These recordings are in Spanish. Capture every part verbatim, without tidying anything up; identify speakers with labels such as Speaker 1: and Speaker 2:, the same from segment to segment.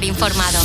Speaker 1: estar informado.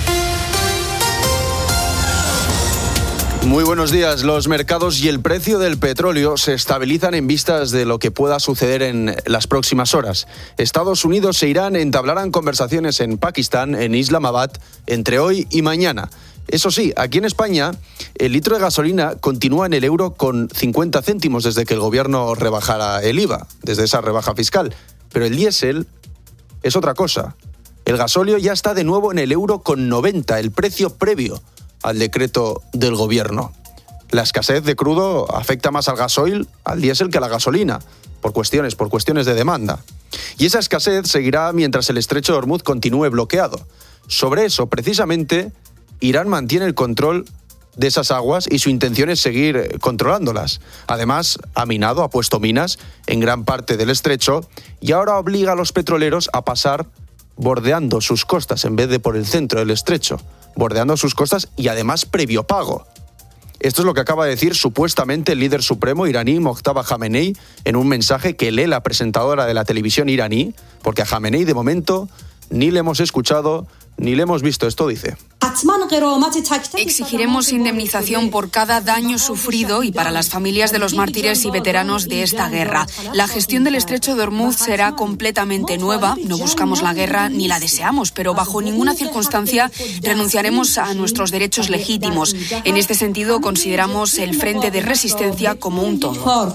Speaker 2: Muy buenos días. Los mercados y el precio del petróleo se estabilizan en vistas de lo que pueda suceder en las próximas horas. Estados Unidos e Irán entablarán conversaciones en Pakistán, en Islamabad, entre hoy y mañana. Eso sí, aquí en España, el litro de gasolina continúa en el euro con cincuenta céntimos desde que el gobierno rebajara el I V A, desde esa rebaja fiscal. Pero el diésel es otra cosa. El gasóleo ya está de nuevo en el euro con noventa, el precio previo al decreto del gobierno. La escasez de crudo afecta más al gasoil, al diésel, que a la gasolina, por cuestiones, por cuestiones de demanda. Y esa escasez seguirá mientras el estrecho de Hormuz continúe bloqueado. Sobre eso, precisamente, Irán mantiene el control de esas aguas y su intención es seguir controlándolas. Además, ha minado, ha puesto minas en gran parte del estrecho y ahora obliga a los petroleros a pasar bordeando sus costas en vez de por el centro del estrecho. Bordeando sus costas y además previo pago. Esto es lo que acaba de decir supuestamente el líder supremo iraní Mojtaba Khamenei en un mensaje que lee la presentadora de la televisión iraní, porque a Khamenei de momento ni le hemos escuchado ni le hemos visto. Esto dice:
Speaker 3: exigiremos indemnización por cada daño sufrido y para las familias de los mártires y veteranos de esta guerra. La gestión del estrecho de Hormuz será completamente nueva. No buscamos la guerra ni la deseamos, pero bajo ninguna circunstancia renunciaremos a nuestros derechos legítimos. En este sentido, consideramos el frente de resistencia como un todo.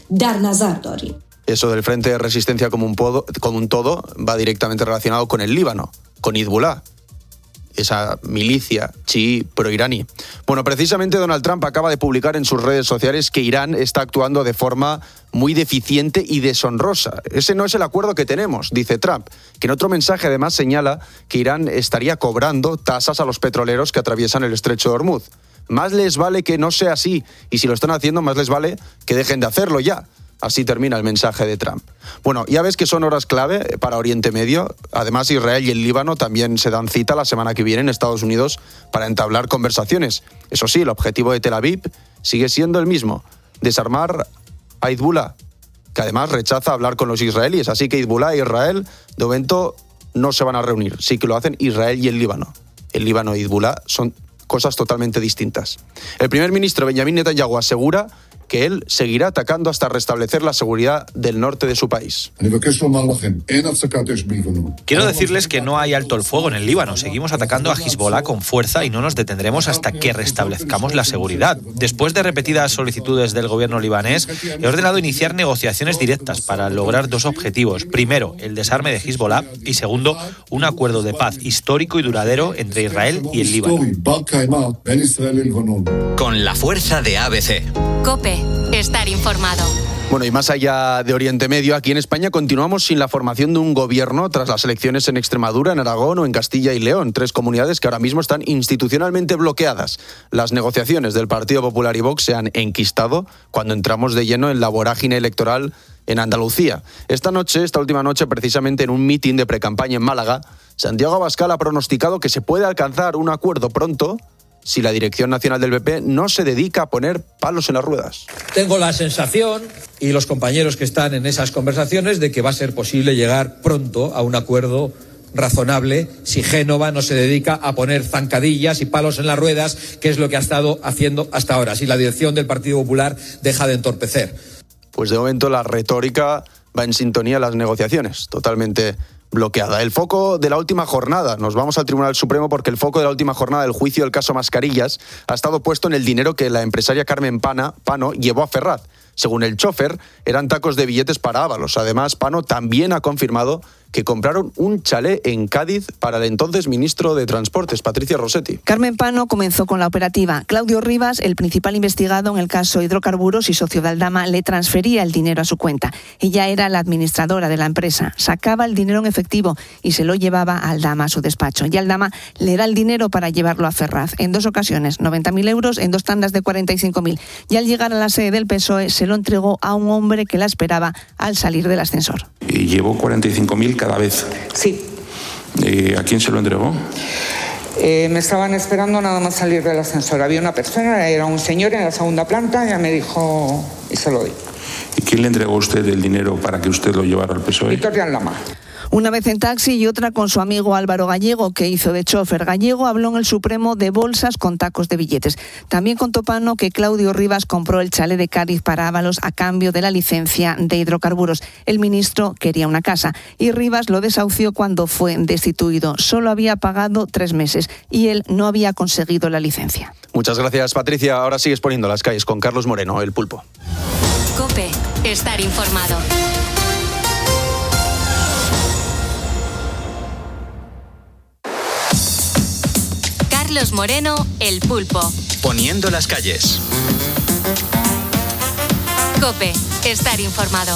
Speaker 2: Eso del frente de resistencia como un, podo, como un todo va directamente relacionado con el Líbano, con Hezbollah, esa milicia chií pro-iraní. Bueno, precisamente Donald Trump acaba de publicar en sus redes sociales que Irán está actuando de forma muy deficiente y deshonrosa. Ese no es el acuerdo que tenemos, dice Trump, que en otro mensaje además señala que Irán estaría cobrando tasas a los petroleros que atraviesan el estrecho de Hormuz. Más les vale que no sea así, y si lo están haciendo, más les vale que dejen de hacerlo ya. Así termina el mensaje de Trump. Bueno, ya ves que son horas clave para Oriente Medio. Además, Israel y el Líbano también se dan cita la semana que viene en Estados Unidos para entablar conversaciones. Eso sí, el objetivo de Tel Aviv sigue siendo el mismo: desarmar a Hezbollah, que además rechaza hablar con los israelíes. Así que Hezbollah e Israel, de momento, no se van a reunir. Sí que lo hacen Israel y el Líbano. El Líbano y Hezbollah son cosas totalmente distintas. El primer ministro Benjamin Netanyahu asegura que él seguirá atacando hasta restablecer la seguridad del norte de su país.
Speaker 4: Quiero decirles que no hay alto el fuego en el Líbano. Seguimos atacando a Hezbollah con fuerza y no nos detendremos hasta que restablezcamos la seguridad. Después de repetidas solicitudes del gobierno libanés, he ordenado iniciar negociaciones directas para lograr dos objetivos. Primero, el desarme de Hezbollah y segundo, un acuerdo de paz histórico y duradero entre Israel y el Líbano.
Speaker 5: Con la fuerza de A B C.
Speaker 1: COPE, estar informado.
Speaker 2: Bueno, y más allá de Oriente Medio, aquí en España continuamos sin la formación de un gobierno tras las elecciones en Extremadura, en Aragón o en Castilla y León, tres comunidades que ahora mismo están institucionalmente bloqueadas. Las negociaciones del Partido Popular y Vox se han enquistado cuando entramos de lleno en la vorágine electoral en Andalucía. Esta noche, esta última noche, precisamente en un mitin de precampaña en Málaga, Santiago Abascal ha pronosticado que se puede alcanzar un acuerdo pronto si la dirección nacional del P P no se dedica a poner palos en las ruedas.
Speaker 6: Tengo la sensación, y los compañeros que están en esas conversaciones, de que va a ser posible llegar pronto a un acuerdo razonable si Génova no se dedica a poner zancadillas y palos en las ruedas, que es lo que ha estado haciendo hasta ahora, si la dirección del Partido Popular deja de entorpecer.
Speaker 2: Pues de momento la retórica va en sintonía a las negociaciones, totalmente bloqueada. El foco de la última jornada, nos vamos al Tribunal Supremo porque el foco de la última jornada del juicio del caso Mascarillas ha estado puesto en el dinero que la empresaria Carmen Pana, Pano llevó a Ferraz. Según el chofer, eran tacos de billetes para Ábalos. Además, Pano también ha confirmado que compraron un chalet en Cádiz para el entonces ministro de Transportes, Patricia Rossetti.
Speaker 7: Carmen Pano comenzó con la operativa. Claudio Rivas, el principal investigado en el caso Hidrocarburos y socio de Aldama, le transfería el dinero a su cuenta. Ella era la administradora de la empresa. Sacaba el dinero en efectivo y se lo llevaba a Aldama a su despacho. Y Aldama le da el dinero para llevarlo a Ferraz. En dos ocasiones, noventa mil euros en dos tandas de cuarenta y cinco mil. Y al llegar a la sede del P S O E se lo entregó a un hombre que la esperaba al salir del ascensor.
Speaker 8: Y llevó cuarenta y cinco mil cada vez.
Speaker 9: Sí.
Speaker 8: Eh, ¿A quién se lo entregó?
Speaker 9: Eh, me estaban esperando nada más salir del ascensor. Había una persona, era un señor en la segunda planta, ya me dijo y se lo di.
Speaker 8: ¿Y quién le entregó a usted el dinero para que usted lo llevara al P S O E?
Speaker 9: Víctor de Aldama.
Speaker 7: Una vez en taxi y otra con su amigo Álvaro Gallego, que hizo de chofer. Gallego habló en el Supremo de bolsas con tacos de billetes. También contó Pano que Claudio Rivas compró el chalet de Cádiz para Ábalos a cambio de la licencia de hidrocarburos. El ministro quería una casa y Rivas lo desahució cuando fue destituido. Solo había pagado tres meses y él no había conseguido la licencia.
Speaker 2: Muchas gracias, Patricia. Ahora sigues poniendo las calles con Carlos Moreno, el Pulpo.
Speaker 1: COPE, estar informado. Carlos Moreno, el Pulpo.
Speaker 5: Poniendo las calles.
Speaker 1: COPE, estar informado.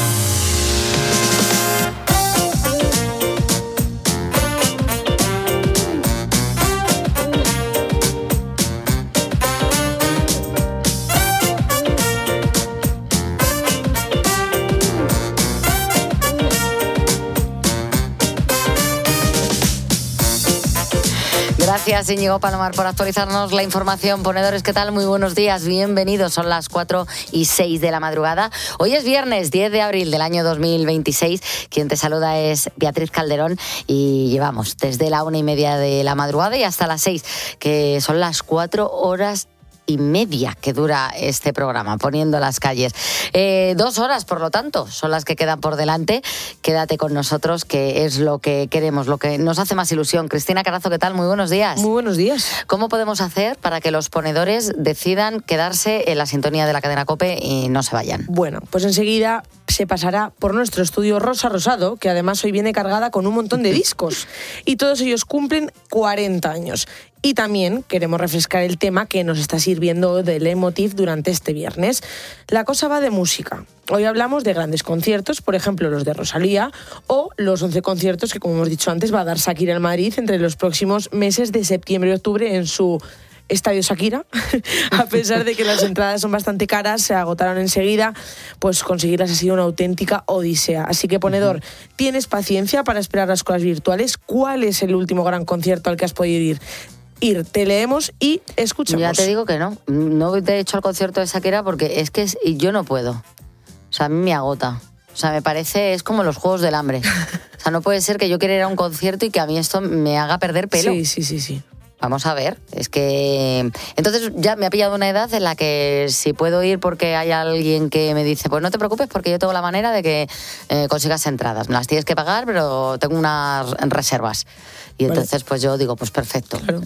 Speaker 10: Gracias, Íñigo Palomar, por actualizarnos la información. Ponedores, ¿qué tal? Muy buenos días, bienvenidos. Son las cuatro y seis de la madrugada. Hoy es viernes diez de abril del año dos mil veintiséis. Quien te saluda es Beatriz Calderón y llevamos desde la una y media de la madrugada y hasta las seis, que son las cuatro horas y media que dura este programa, Poniendo las calles. Eh, dos horas, por lo tanto, son las que quedan por delante. Quédate con nosotros, que es lo que queremos, lo que nos hace más ilusión. Cristina Carazo, ¿qué tal? Muy buenos días.
Speaker 11: Muy buenos días.
Speaker 10: ¿Cómo podemos hacer para que los ponedores decidan quedarse en la sintonía de la cadena COPE y no se vayan?
Speaker 11: Bueno, pues enseguida se pasará por nuestro estudio Rosa Rosado, que además hoy viene cargada con un montón de discos. Y todos ellos cumplen cuarenta años. Y también queremos refrescar el tema que nos está sirviendo de leitmotiv durante este viernes. La cosa va de música. Hoy hablamos de grandes conciertos, por ejemplo los de Rosalía, o los once conciertos que, como hemos dicho antes, va a dar Shakira en Madrid entre los próximos meses de septiembre y octubre en su Estadio Shakira. A pesar de que las entradas son bastante caras, se agotaron enseguida, pues conseguirlas ha sido una auténtica odisea. Así que, ponedor, ¿tienes paciencia para esperar las colas virtuales? ¿Cuál es el último gran concierto al que has podido ir? Ir, te leemos y escuchamos.
Speaker 10: Ya te digo que no, no te he hecho el concierto de Shakira porque es que es, yo no puedo. O sea, a mí me agota. O sea, me parece, es como los Juegos del Hambre. O sea, no puede ser que yo quiera ir a un concierto y que a mí esto me haga perder pelo.
Speaker 11: Sí, sí, sí, sí.
Speaker 10: Vamos a ver, es que... Entonces ya me ha pillado una edad en la que si puedo ir porque hay alguien que me dice, pues no te preocupes porque yo tengo la manera de que eh, consigas entradas. Me las tienes que pagar, pero tengo unas reservas. Y entonces vale. Pues yo digo, pues perfecto. Claro.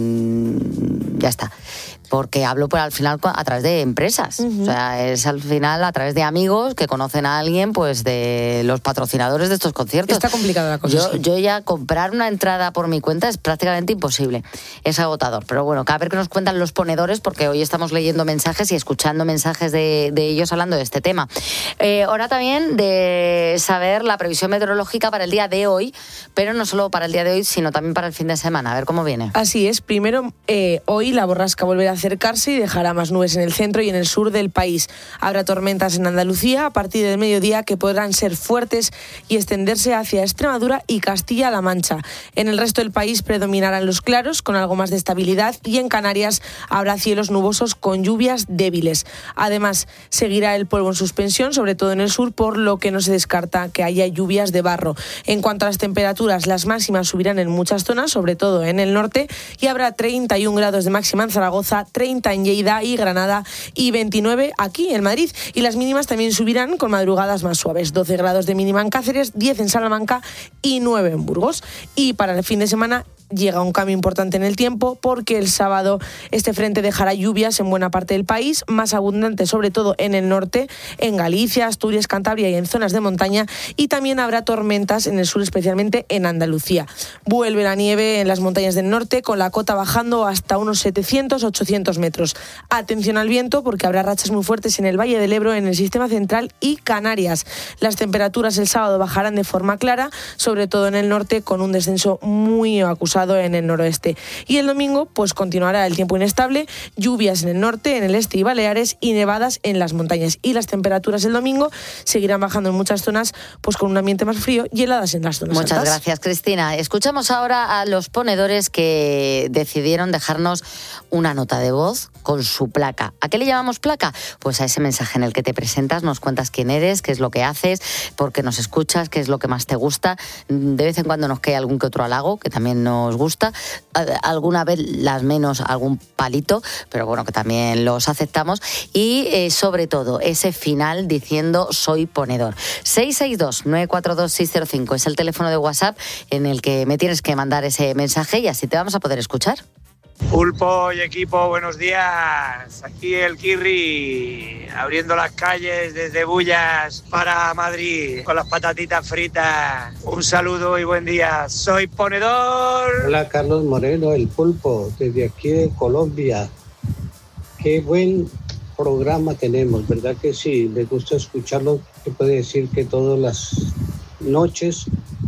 Speaker 10: Mm, ya está. Porque hablo pues, al final a través de empresas. Uh-huh. O sea, es al final a través de amigos que conocen a alguien, pues de los patrocinadores de estos conciertos.
Speaker 11: Está complicada la cosa.
Speaker 10: Yo,
Speaker 11: sí.
Speaker 10: yo ya comprar una entrada por mi cuenta es prácticamente imposible. Es agotador. Pero bueno, a ver qué nos cuentan los ponedores, porque hoy estamos leyendo mensajes y escuchando mensajes de, de ellos hablando de este tema. Eh, hora también de saber la previsión meteorológica para el día de hoy, pero no solo para el día de hoy, sino también para el fin de semana. A ver cómo viene.
Speaker 11: Así es. Primero, eh, hoy la borrasca volverá a acercarse y dejará más nubes en el centro y en el sur del país. Habrá tormentas en Andalucía a partir del mediodía que podrán ser fuertes y extenderse hacia Extremadura y Castilla-La Mancha. En el resto del país predominarán los claros con algo más de estabilidad y en Canarias habrá cielos nubosos con lluvias débiles. Además, seguirá el polvo en suspensión, sobre todo en el sur, por lo que no se descarta que haya lluvias de barro. En cuanto a las temperaturas, las máximas subirán en muchas zonas, sobre todo en el norte, y habrá treinta y un grados de máxima en Zaragoza, treinta en Lleida y Granada y veintinueve aquí en Madrid. Y las mínimas también subirán con madrugadas más suaves, doce grados de mínima en Cáceres, diez en Salamanca y nueve en Burgos. Y para el fin de semana llega un cambio importante en el tiempo porque el sábado este frente dejará lluvias en buena parte del país, más abundantes sobre todo en el norte, en Galicia, Asturias, Cantabria y en zonas de montaña, y también habrá tormentas en el sur, especialmente en Andalucía. Vuelve la nieve en las montañas del norte, con la cota bajando hasta unos setecientos a ochocientos metros. Atención al viento porque habrá rachas muy fuertes en el Valle del Ebro, en el Sistema Central y Canarias. Las temperaturas el sábado bajarán de forma clara, sobre todo en el norte, con un descenso muy acusado nublado en el noroeste. Y el domingo pues continuará el tiempo inestable, lluvias en el norte, en el este y Baleares y nevadas en las montañas. Y las temperaturas el domingo seguirán bajando en muchas zonas, pues con un ambiente más frío y heladas en las zonas
Speaker 10: Muchas
Speaker 11: altas.
Speaker 10: gracias, Cristina. Escuchamos ahora a los ponedores que decidieron dejarnos una nota de voz con su placa. ¿A qué le llamamos placa? Pues a ese mensaje en el que te presentas, nos cuentas quién eres, qué es lo que haces, por qué nos escuchas, qué es lo que más te gusta. De vez en cuando nos cae algún que otro halago, que también nos gusta. Alguna vez las menos, algún palito, pero bueno, que también los aceptamos. Y eh, sobre todo, ese final diciendo soy ponedor. seis seis dos, nueve cuatro dos, seis cero cinco es el teléfono de WhatsApp en el que me tienes que mandar ese mensaje y así te vamos a poder escuchar.
Speaker 12: Pulpo y equipo, buenos días. Aquí el Kirri, abriendo las calles desde Bullas para Madrid con las patatitas fritas. Un saludo y buen día. Soy ponedor.
Speaker 13: Hola, Carlos Moreno, el Pulpo, desde aquí de Colombia. Qué buen programa tenemos, ¿verdad que sí? Les gusta escucharlo. Te puedo decir que todas las noches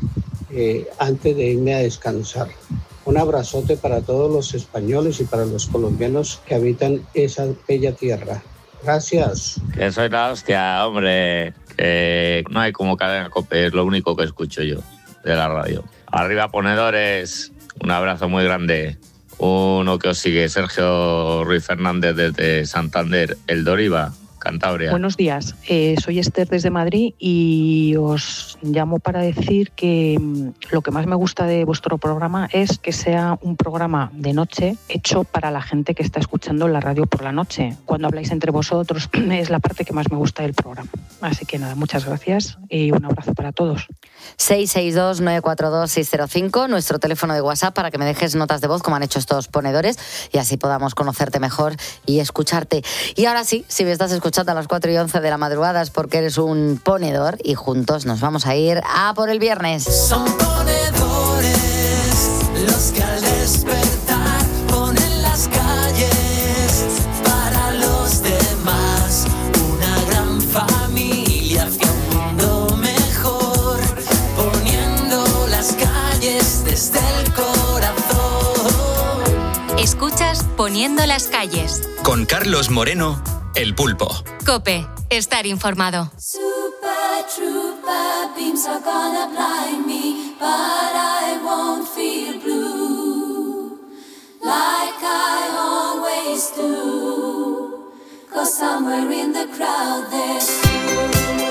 Speaker 13: eh, antes de irme a descansar. Un abrazote para todos los españoles y para los colombianos que habitan esa bella tierra. Gracias.
Speaker 14: Que soy la hostia, hombre. Que no hay como Cadena COPE, es lo único que escucho yo de la radio. Arriba, ponedores. Un abrazo muy grande. Uno que os sigue, Sergio Ruiz Fernández desde Santander, El Doriva, Cantabria.
Speaker 15: Buenos días, eh, soy Esther desde Madrid y os llamo para decir que mmm, lo que más me gusta de vuestro programa es que sea un programa de noche hecho para la gente que está escuchando la radio por la noche. Cuando habláis entre vosotros es la parte que más me gusta del programa. Así que nada, muchas gracias y un abrazo para todos.
Speaker 10: seis seis dos, nueve cuatro dos, seis cero cinco, nuestro teléfono de WhatsApp para que me dejes notas de voz como han hecho estos ponedores y así podamos conocerte mejor y escucharte. Y ahora sí, si me estás escuchando a las cuatro y once de la madrugada es porque eres un ponedor y juntos nos vamos a ir a por el viernes.
Speaker 16: Son ponedores los que al despertar ponen las calles para los demás. Una gran familia hacia un mundo mejor, poniendo las calles desde el corazón.
Speaker 1: Escuchas Poniendo las calles.
Speaker 5: Con Carlos Moreno, El Pulpo.
Speaker 1: COPE, estar informado.
Speaker 16: Super trooper beams are gonna blind me, but I won't feel blue like I always do, 'cause somewhere in the crowd there's you.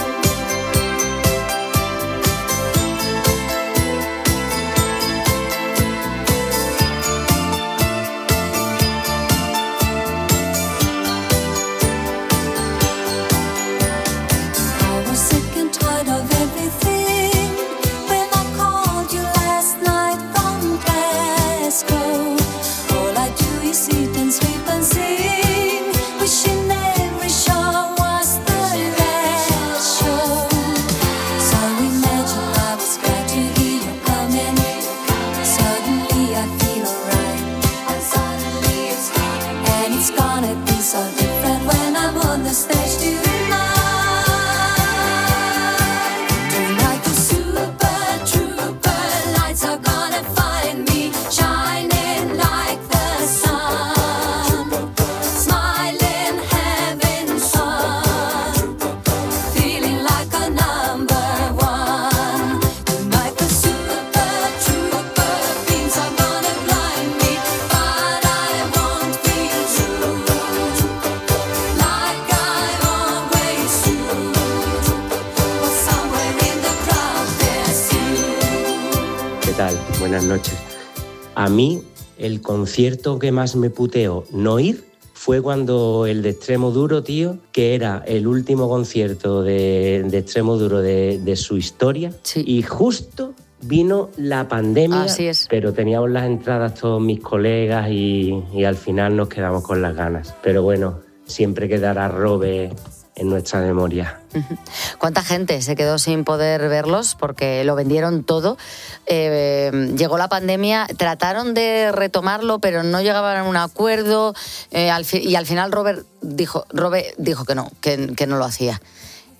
Speaker 17: Buenas noches. A mí, el concierto que más me puteó no ir fue cuando el de Extremo Duro, tío, que era el último concierto de, de Extremo Duro de, de su historia. Sí. Y justo vino la pandemia.
Speaker 10: Así es.
Speaker 17: Pero teníamos las entradas todos mis colegas y, y al final nos quedamos con las ganas. Pero bueno, siempre quedará Robe en nuestra memoria.
Speaker 10: ¿Cuánta gente se quedó sin poder verlos porque lo vendieron todo? Eh, llegó la pandemia, trataron de retomarlo, pero no llegaban a un acuerdo eh, al fi- y al final Robert dijo, Robert dijo que no, que, que no lo hacía.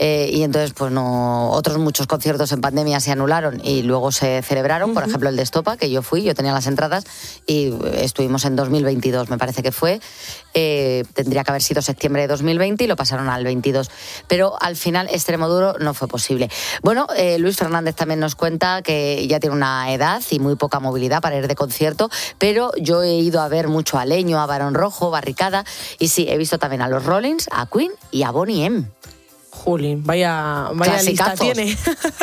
Speaker 10: eh, y entonces pues no, otros muchos conciertos en pandemia se anularon y luego se celebraron, uh-huh. por ejemplo el de Estopa, que yo fui, yo tenía las entradas y estuvimos en dos mil veintidós, me parece que fue, eh, tendría que haber sido septiembre de dos mil veinte y lo pasaron al veintidós, pero al final Extremoduro no fue posible. Bueno, eh, Luis Fernández también nos cuenta que ya tiene una edad y muy poca movilidad para ir de concierto, pero yo he ido a ver mucho a Leño, a Barón Rojo, Barricada, y sí, he visto también a los Rollins, a Queen y a Boney M.
Speaker 11: Juli, vaya, vaya lista tiene.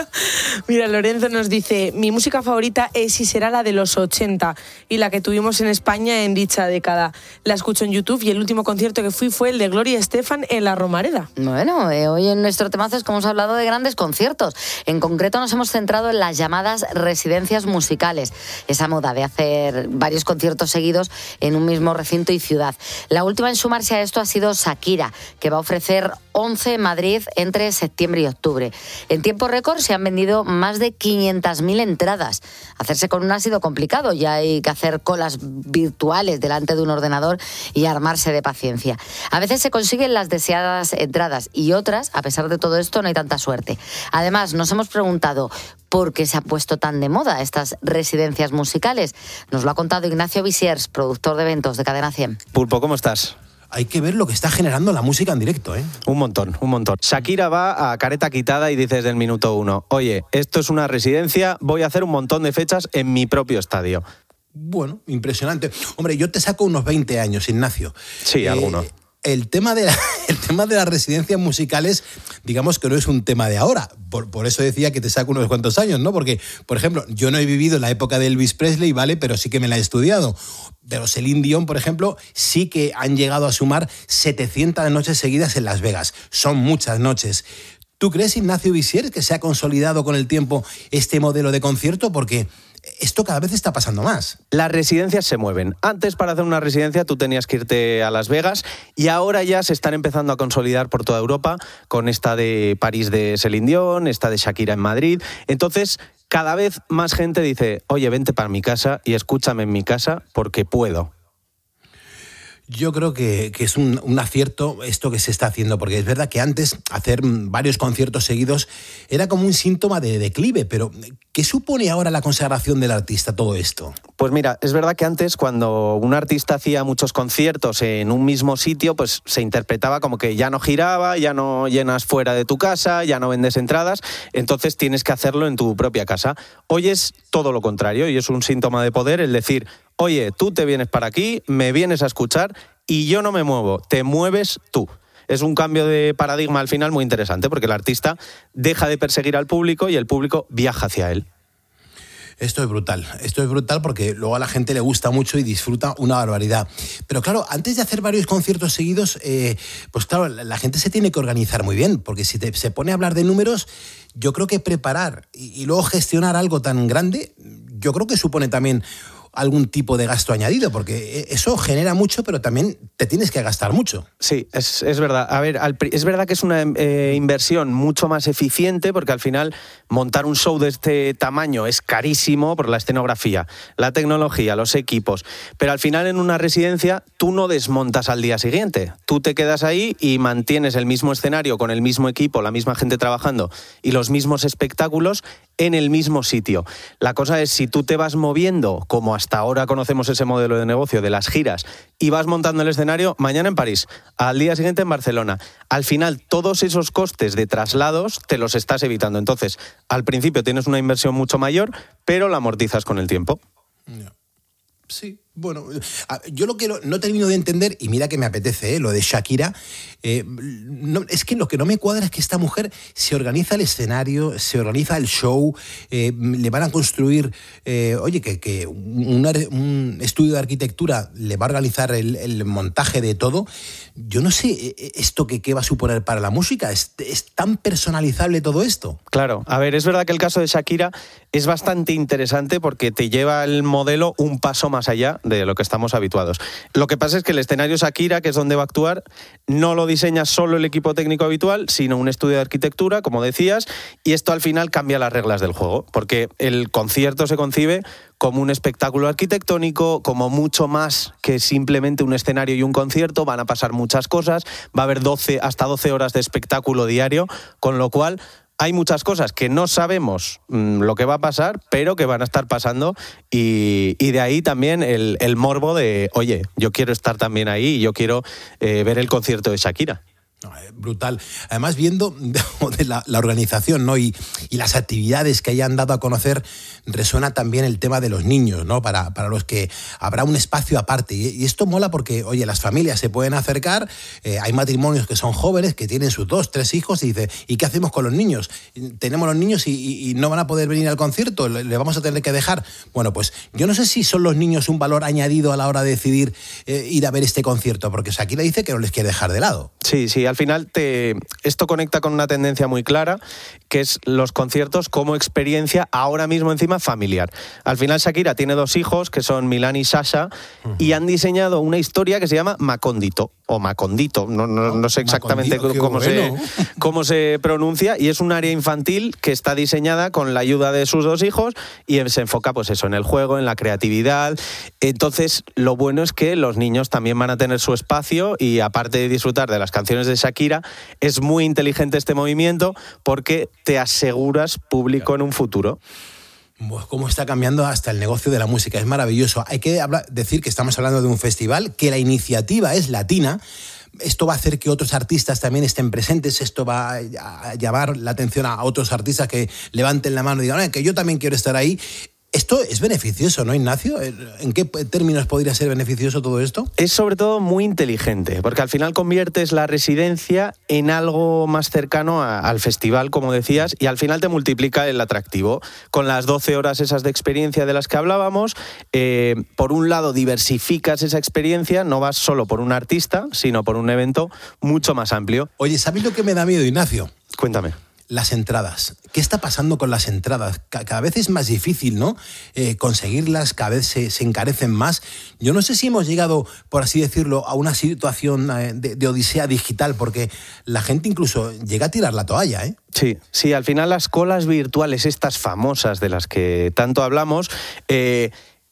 Speaker 11: Mira, Lorenzo nos dice, mi música favorita es y será la de los ochenta y la que tuvimos en España en dicha década. La escucho en YouTube y el último concierto que fui fue el de Gloria Estefan en La Romareda.
Speaker 10: Bueno, eh, hoy en nuestro temazo es que hemos hablado de grandes conciertos. En concreto nos hemos centrado en las llamadas residencias musicales, esa moda de hacer varios conciertos seguidos en un mismo recinto y ciudad. La última en sumarse a esto ha sido Shakira, que va a ofrecer once en Madrid entre septiembre y octubre. En tiempo récord se han vendido más de quinientas mil entradas. Hacerse con una ha sido complicado, ya hay que hacer colas virtuales delante de un ordenador y armarse de paciencia. A veces se consiguen las deseadas entradas y otras, a pesar de todo esto, no hay tanta suerte. Además, nos hemos preguntado por qué se ha puesto tan de moda estas residencias musicales. Nos lo ha contado Ignacio Visiers, productor de eventos de Cadena cien.
Speaker 18: Pulpo, ¿cómo estás? Hay que ver lo que está generando la música en directo, ¿eh? Un montón, un montón. Shakira va a careta quitada y dice desde el minuto uno, oye, esto es una residencia, voy a hacer un montón de fechas en mi propio estadio. Bueno, impresionante. Hombre, yo te saco unos veinte años, Ignacio. Sí, eh, alguno. El tema, de la, el tema de las residencias musicales, digamos que no es un tema de ahora. Por, por eso decía que te saco unos cuantos años, ¿no? Porque, por ejemplo, yo no he vivido la época de Elvis Presley, ¿vale? Pero sí que me la he estudiado. Pero Celine Dion, por ejemplo, sí que han llegado a sumar setecientas noches seguidas en Las Vegas. Son muchas noches. ¿Tú crees, Ignacio Visier, que se ha consolidado con el tiempo este modelo de concierto? Porque esto cada vez está pasando más. Las residencias se mueven. Antes, para hacer una residencia, tú tenías que irte a Las Vegas y ahora ya se están empezando a consolidar por toda Europa con esta de París de Celine Dion, esta de Shakira en Madrid. Entonces, cada vez más gente dice, oye, vente para mi casa y escúchame en mi casa porque puedo. Yo creo que, que es un, un acierto esto que se está haciendo, porque es verdad que antes hacer varios conciertos seguidos era como un síntoma de declive, pero ¿qué supone ahora la consagración del artista todo esto? Pues mira, es verdad que antes cuando un artista hacía muchos conciertos en un mismo sitio, pues se interpretaba como que ya no giraba, ya no llenas fuera de tu casa, ya no vendes entradas, entonces tienes que hacerlo en tu propia casa. Hoy es todo lo contrario y es un síntoma de poder el decir, oye, tú te vienes para aquí, me vienes a escuchar y yo no me muevo, te mueves tú. Es un cambio de paradigma al final muy interesante porque el artista deja de perseguir al público y el público viaja hacia él. Esto es brutal, esto es brutal porque luego a la gente le gusta mucho y disfruta una barbaridad. Pero claro, antes de hacer varios conciertos seguidos, eh, pues claro, la, la gente se tiene que organizar muy bien, porque si te, se pone a hablar de números, yo creo que preparar y, y luego gestionar algo tan grande, yo creo que supone también algún tipo de gasto añadido, porque eso genera mucho, pero también te tienes que gastar mucho. Sí, es, es verdad. A ver, al, es verdad que es una eh, inversión mucho más eficiente, porque al final montar un show de este tamaño es carísimo por la escenografía, la tecnología, los equipos, pero al final en una residencia tú no desmontas al día siguiente. Tú te quedas ahí y mantienes el mismo escenario con el mismo equipo, la misma gente trabajando y los mismos espectáculos en el mismo sitio. La cosa es, si tú te vas moviendo, como hasta ahora conocemos ese modelo de negocio de las giras, y vas montando el escenario, mañana en París, al día siguiente en Barcelona, al final todos esos costes de traslados te los estás evitando. Entonces, al principio tienes una inversión mucho mayor, pero la amortizas con el tiempo. Sí, bueno, yo lo que no termino de entender, y mira que me apetece, ¿eh? Lo de Shakira, eh, no, es que lo que no me cuadra es que esta mujer se organiza el escenario, se organiza el show, eh, le van a construir, eh, oye, que, que un, un estudio de arquitectura le va a organizar el, el montaje de todo. Yo no sé esto que, que va a suponer para la música, ¿Es, es tan personalizable todo esto? Claro, a ver, es verdad que el caso de Shakira es bastante interesante porque te lleva el modelo un paso más allá de lo que estamos habituados. Lo que pasa es que el escenario Shakira, que es donde va a actuar, no lo diseña solo el equipo técnico habitual, sino un estudio de arquitectura, como decías, y esto al final cambia las reglas del juego, porque el concierto se concibe como un espectáculo arquitectónico, como mucho más que simplemente un escenario y un concierto. Van a pasar muchas cosas, va a haber doce hasta doce horas de espectáculo diario, con lo cual hay muchas cosas que no sabemos mmm, lo que va a pasar, pero que van a estar pasando, y, y de ahí también el, el morbo de, oye, yo quiero estar también ahí y yo quiero eh, ver el concierto de Shakira.
Speaker 19: No, eh, brutal. Además, viendo de, de la, la organización, ¿no? y, y las actividades que hayan dado a conocer, resuena también el tema de los niños, ¿no? Para, para los que habrá un espacio aparte. Y, y esto mola porque, oye, las familias se pueden acercar, eh, hay matrimonios que son jóvenes, que tienen sus dos, tres hijos, y dice, ¿y qué hacemos con los niños? Tenemos los niños y, y, y no van a poder venir al concierto, le, le vamos a tener que dejar. Bueno, pues yo no sé si son los niños un valor añadido a la hora de decidir eh, ir a ver este concierto, porque Shakira dice que no les quiere dejar de lado.
Speaker 18: Sí, sí. Al final te, esto conecta con una tendencia muy clara, que es los conciertos como experiencia ahora mismo encima familiar. Al final Shakira tiene dos hijos, que son Milán y Sasha, uh-huh. y han diseñado una historia que se llama Macondito, o Macondito, no, no, no sé exactamente Macondito, cómo, bueno. se, cómo se pronuncia, y es un área infantil que está diseñada con la ayuda de sus dos hijos, y se enfoca pues eso, en el juego, en la creatividad. Entonces, lo bueno es que los niños también van a tener su espacio, y aparte de disfrutar de las canciones de Shakira, es muy inteligente este movimiento porque te aseguras público en un futuro.
Speaker 19: Pues cómo está cambiando hasta el negocio de la música, es maravilloso. Hay que hablar, decir que estamos hablando de un festival, que la iniciativa es latina. Esto va a hacer que otros artistas también estén presentes, esto va a llamar la atención a otros artistas que levanten la mano y digan, que yo también quiero estar ahí. Esto es beneficioso, ¿no, Ignacio? ¿En qué términos podría ser beneficioso todo esto?
Speaker 18: Es sobre todo muy inteligente, porque al final conviertes la residencia en algo más cercano a, al festival, como decías, y al final te multiplica el atractivo. Con las doce horas esas de experiencia de las que hablábamos, eh, por un lado diversificas esa experiencia, no vas solo por un artista, sino por un evento mucho más amplio.
Speaker 19: Oye, ¿sabes lo que me da miedo, Ignacio?
Speaker 18: Cuéntame.
Speaker 19: Las entradas. ¿Qué está pasando con las entradas? Cada vez es más difícil, ¿no? Eh, conseguirlas, cada vez se, se encarecen más. Yo no sé si hemos llegado, por así decirlo, a una situación de, de odisea digital, porque la gente incluso llega a tirar la toalla, ¿eh?
Speaker 18: Sí, sí, al final las colas virtuales, estas famosas de las que tanto hablamos, eh,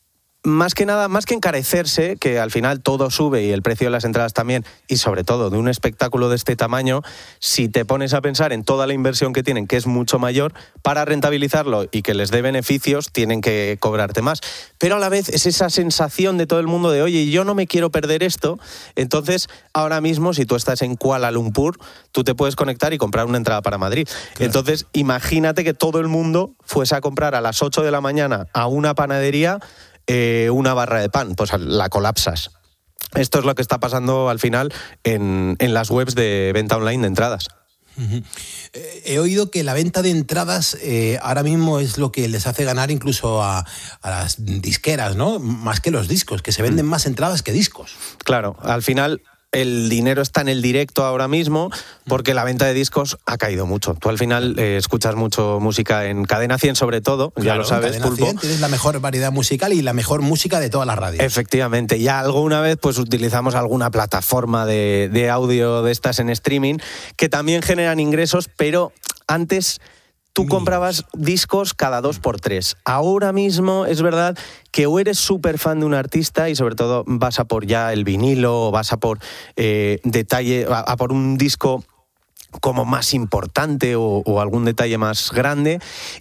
Speaker 18: más que nada, más que encarecerse, que al final todo sube y el precio de las entradas también, y sobre todo de un espectáculo de este tamaño, si te pones a pensar en toda la inversión que tienen, que es mucho mayor, para rentabilizarlo y que les dé beneficios, tienen que cobrarte más. Pero a la vez es esa sensación de todo el mundo de, oye, yo no me quiero perder esto. Entonces, ahora mismo, si tú estás en Kuala Lumpur, tú te puedes conectar y comprar una entrada para Madrid. Claro. Entonces, imagínate que todo el mundo fuese a comprar a las ocho de la mañana a una panadería Eh, una barra de pan, pues la colapsas. Esto es lo que está pasando al final en, en las webs de venta online de entradas.
Speaker 19: Uh-huh. Eh, he oído que la venta de entradas eh, ahora mismo es lo que les hace ganar incluso a, a las disqueras, ¿no? Más que los discos, que se venden mm. más entradas que discos.
Speaker 18: Claro, al final el dinero está en el directo ahora mismo, porque la venta de discos ha caído mucho. Tú al final eh, escuchas mucho música en Cadena cien, sobre todo, claro, ya lo sabes,
Speaker 19: Cadena
Speaker 18: Pulpo.
Speaker 19: cien tienes la mejor variedad musical y la mejor música de todas las radios.
Speaker 18: Efectivamente, ya alguna vez pues utilizamos alguna plataforma de, de audio de estas en streaming, que también generan ingresos, pero antes tú comprabas discos cada dos por tres. Ahora mismo es verdad que o eres súper fan de un artista y sobre todo vas a por ya el vinilo, o vas a por eh, detalle, a, a por un disco como más importante o, o algún detalle más grande,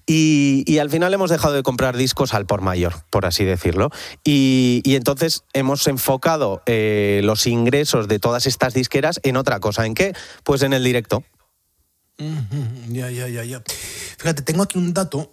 Speaker 18: y, y al final hemos dejado de comprar discos al por mayor, por así decirlo, y, y entonces hemos enfocado eh, los ingresos de todas estas disqueras en otra cosa. ¿En qué? Pues en el directo.
Speaker 19: Uh-huh. Ya, ya, ya, ya. Fíjate, tengo aquí un dato.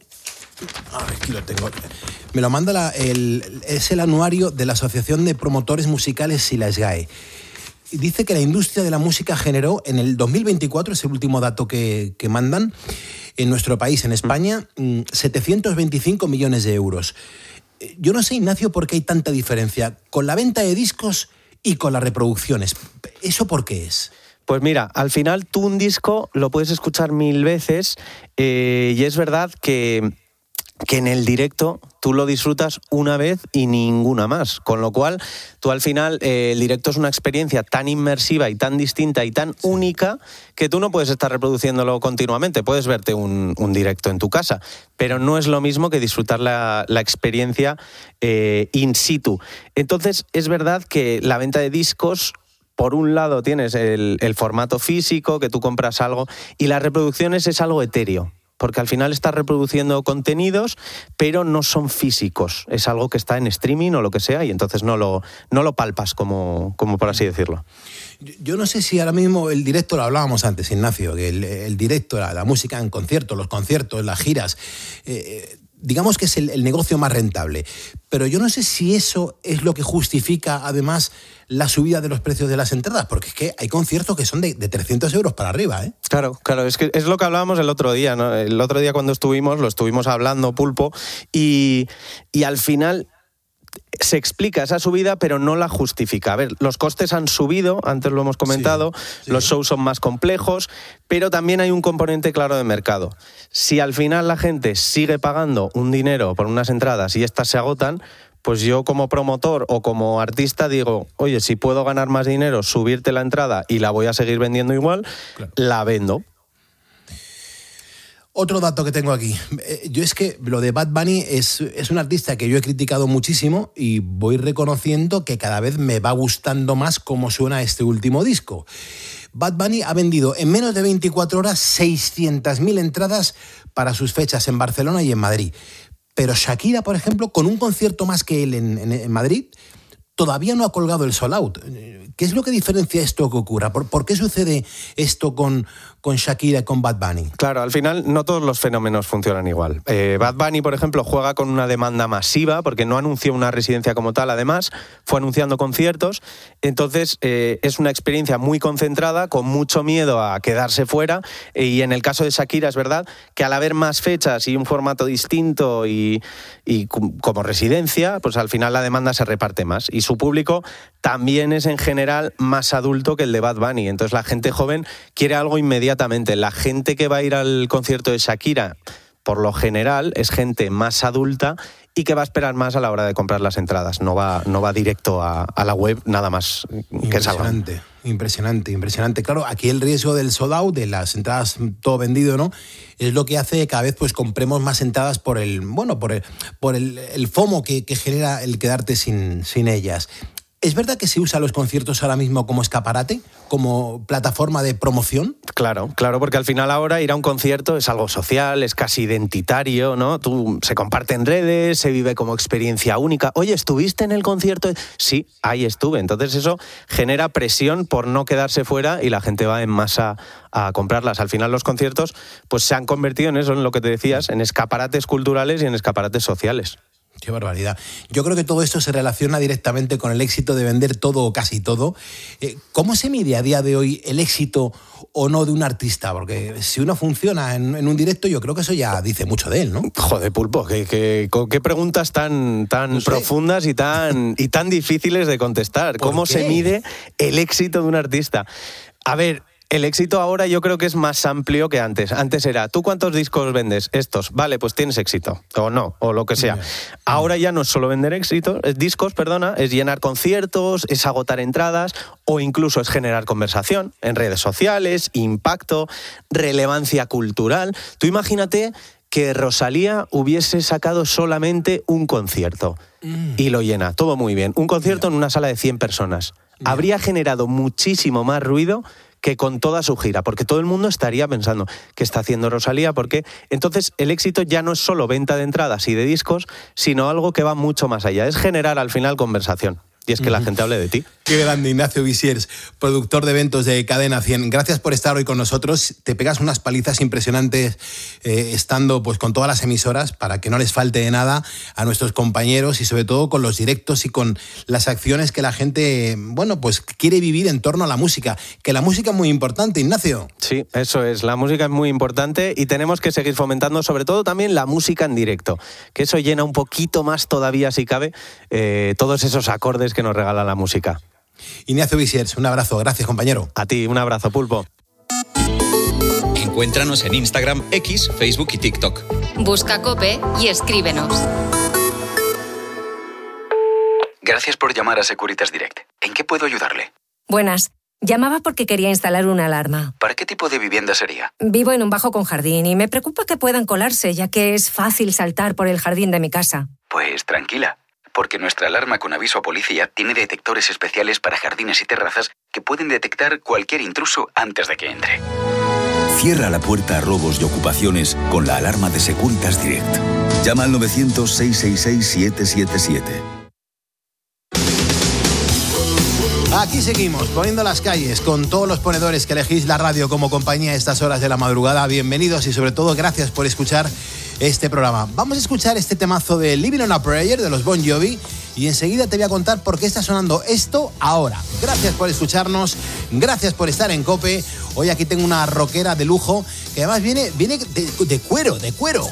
Speaker 19: A ver, aquí lo tengo. Me lo manda la, el, es el anuario de la Asociación de Promotores Musicales SILA-SGAE. Dice que la industria de la música generó en el dos mil veinticuatro, es el último dato que, que mandan, en nuestro país, en España, setecientos veinticinco millones de euros. Yo no sé, Ignacio, por qué hay tanta diferencia con la venta de discos y con las reproducciones. ¿Eso por qué es?
Speaker 18: Pues mira, al final tú un disco lo puedes escuchar mil veces, eh, y es verdad que que en el directo tú lo disfrutas una vez y ninguna más. Con lo cual, tú al final, eh, el directo es una experiencia tan inmersiva y tan distinta y tan única que tú no puedes estar reproduciéndolo continuamente. Puedes verte un, un directo en tu casa, pero no es lo mismo que disfrutar la, la experiencia eh, in situ. Entonces, es verdad que la venta de discos, por un lado tienes el, el formato físico, que tú compras algo, y las reproducciones es algo etéreo. Porque al final estás reproduciendo contenidos, pero no son físicos. Es algo que está en streaming o lo que sea, y entonces no lo, no lo palpas, como, como por así decirlo.
Speaker 19: Yo no sé si ahora mismo el directo, lo hablábamos antes, Ignacio, que el, el directo, la, la música en conciertos, los conciertos, las giras, eh, digamos que es el, el negocio más rentable. Pero yo no sé si eso es lo que justifica, además, la subida de los precios de las entradas, porque es que hay conciertos que son de, de trescientos euros para arriba, ¿eh?
Speaker 18: Claro, claro, es que es lo que hablábamos el otro día, ¿no? El otro día cuando estuvimos, lo estuvimos hablando, Pulpo, y, y al final se explica esa subida, pero no la justifica. A ver, los costes han subido, antes lo hemos comentado, sí, sí. Los shows son más complejos, pero también hay un componente claro de mercado. Si al final la gente sigue pagando un dinero por unas entradas y estas se agotan, pues yo como promotor o como artista digo, oye, si puedo ganar más dinero, subirte la entrada y la voy a seguir vendiendo igual, claro, la vendo.
Speaker 19: Otro dato que tengo aquí. Yo es que lo de Bad Bunny es, es un artista que yo he criticado muchísimo y voy reconociendo que cada vez me va gustando más cómo suena este último disco. Bad Bunny ha vendido en menos de veinticuatro horas seiscientas mil entradas para sus fechas en Barcelona y en Madrid. Pero Shakira, por ejemplo, con un concierto más que él en, en, en Madrid, todavía no ha colgado el sold out. ¿Qué es lo que diferencia esto que ocurra? ¿Por, por qué sucede esto con, con Shakira y con Bad Bunny?
Speaker 18: Claro, al final no todos los fenómenos funcionan igual. Eh, Bad Bunny, por ejemplo, juega con una demanda masiva porque no anunció una residencia como tal, además, fue anunciando conciertos, entonces eh, es una experiencia muy concentrada, con mucho miedo a quedarse fuera, y en el caso de Shakira es verdad que al haber más fechas y un formato distinto y, y como residencia, pues al final la demanda se reparte más, y su público también es en general más adulto que el de Bad Bunny, entonces la gente joven quiere algo inmediatamente. La gente que va a ir al concierto de Shakira, por lo general, es gente más adulta y que va a esperar más a la hora de comprar las entradas, no va, no va directo a, a la web nada más que salga.
Speaker 19: Impresionante, impresionante, impresionante. Claro, aquí el riesgo del sold out, de las entradas todo vendido, ¿no?, es lo que hace que cada vez pues compremos más entradas por el, bueno, por el, por el, el FOMO que, que genera el quedarte sin, sin ellas. ¿Es verdad que se usa los conciertos ahora mismo como escaparate, como plataforma de promoción?
Speaker 18: Claro, claro, porque al final ahora ir a un concierto es algo social, es casi identitario, ¿no? Tú, se comparte en redes, se vive como experiencia única. Oye, ¿estuviste en el concierto? Sí, ahí estuve. Entonces eso genera presión por no quedarse fuera y la gente va en masa a comprarlas. Al final los conciertos pues se han convertido en eso, en lo que te decías, en escaparates culturales y en escaparates sociales.
Speaker 19: Qué barbaridad. Yo creo que todo esto se relaciona directamente con el éxito de vender todo o casi todo. Eh, ¿Cómo se mide a día de hoy el éxito o no de un artista? Porque si uno funciona en, en un directo, yo creo que eso ya dice mucho de él, ¿no?
Speaker 18: Joder, Pulpo, qué, qué, qué preguntas tan, tan no sé. profundas y tan, y tan difíciles de contestar. ¿Cómo se mide el éxito de un artista? A ver... El éxito ahora yo creo que es más amplio que antes. Antes era, ¿tú cuántos discos vendes? Estos. Vale, pues tienes éxito. O no, o lo que sea. Ahora ya no es solo vender éxitos, es discos, perdona, es llenar conciertos, es agotar entradas, o incluso es generar conversación en redes sociales, impacto, relevancia cultural. Tú imagínate que Rosalía hubiese sacado solamente un concierto mm. y lo llena, todo muy bien. Un concierto yeah. en una sala de cien personas. Yeah. Habría generado muchísimo más ruido que con toda su gira, porque todo el mundo estaría pensando ¿qué está haciendo Rosalía? Porque entonces el éxito ya no es solo venta de entradas y de discos, sino algo que va mucho más allá, es generar al final conversación. Y es que la gente hable de ti.
Speaker 19: Qué grande, Ignacio Visiers, productor de eventos de Cadena cien. Gracias por estar hoy con nosotros. Te pegas unas palizas impresionantes eh, estando pues con todas las emisoras para que no les falte de nada a nuestros compañeros y sobre todo con los directos y con las acciones que la gente, bueno, pues quiere vivir en torno a la música. Que la música es muy importante, Ignacio.
Speaker 18: Sí, eso es. La música es muy importante y tenemos que seguir fomentando sobre todo también la música en directo. Que eso llena un poquito más todavía, si cabe, eh, todos esos acordes que nos regala la música.
Speaker 19: Ignacio Visiers, un abrazo. Gracias, compañero.
Speaker 18: A ti, un abrazo, Pulpo.
Speaker 5: En Encuéntranos en Instagram, X, Facebook y TikTok.
Speaker 1: Busca COPE y escríbenos.
Speaker 20: Gracias por llamar a Securitas Direct. ¿En qué puedo ayudarle?
Speaker 21: Buenas. Llamaba porque quería instalar una alarma.
Speaker 20: ¿Para qué tipo de vivienda sería?
Speaker 21: Vivo en un bajo con jardín y me preocupa que puedan colarse, ya que es fácil saltar por el jardín de mi casa.
Speaker 20: Pues tranquila, porque nuestra alarma con aviso a policía tiene detectores especiales para jardines y terrazas que pueden detectar cualquier intruso antes de que entre.
Speaker 22: Cierra la puerta a robos y ocupaciones con la alarma de Securitas Direct. Llama al novecientos, seiscientos sesenta y seis, siete siete siete.
Speaker 19: Aquí seguimos, poniendo las calles con todos los ponedores que elegís la radio como compañía a estas horas de la madrugada. Bienvenidos y sobre todo gracias por escuchar este programa. Vamos a escuchar este temazo de Living on a Prayer de los Bon Jovi y enseguida te voy a contar por qué está sonando esto ahora. Gracias por escucharnos, gracias por estar en COPE. Hoy aquí tengo una rockera de lujo que además viene, viene de, de cuero, de cuero.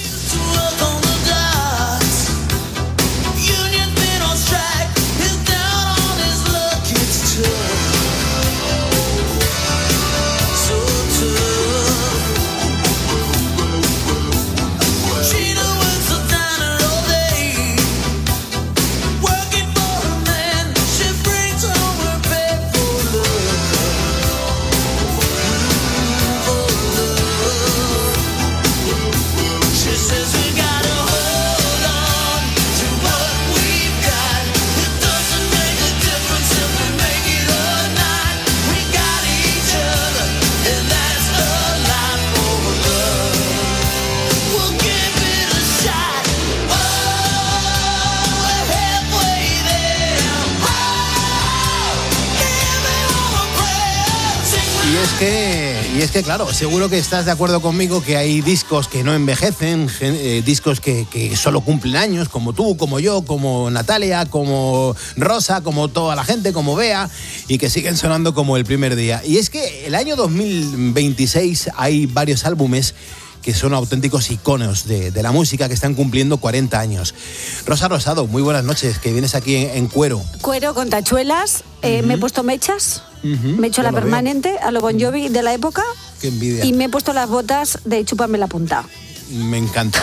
Speaker 19: Que, y es que, claro, seguro que estás de acuerdo conmigo que hay discos que no envejecen, eh, discos que, que solo cumplen años, como tú, como yo, como Natalia, como Rosa, como toda la gente, como Bea, y que siguen sonando como el primer día. Y es que el año dos mil veintiséis hay varios álbumes que son auténticos iconos de, de la música que están cumpliendo cuarenta años. Rosa Rosado, muy buenas noches, que vienes aquí en, en cuero.
Speaker 23: Cuero con tachuelas, eh, uh-huh. me he puesto mechas, uh-huh. me he hecho ya la permanente veo. A lo Bon Jovi de la época.
Speaker 19: Qué envidia.
Speaker 23: Y me he puesto las botas de chúpame la punta.
Speaker 19: Me encanta.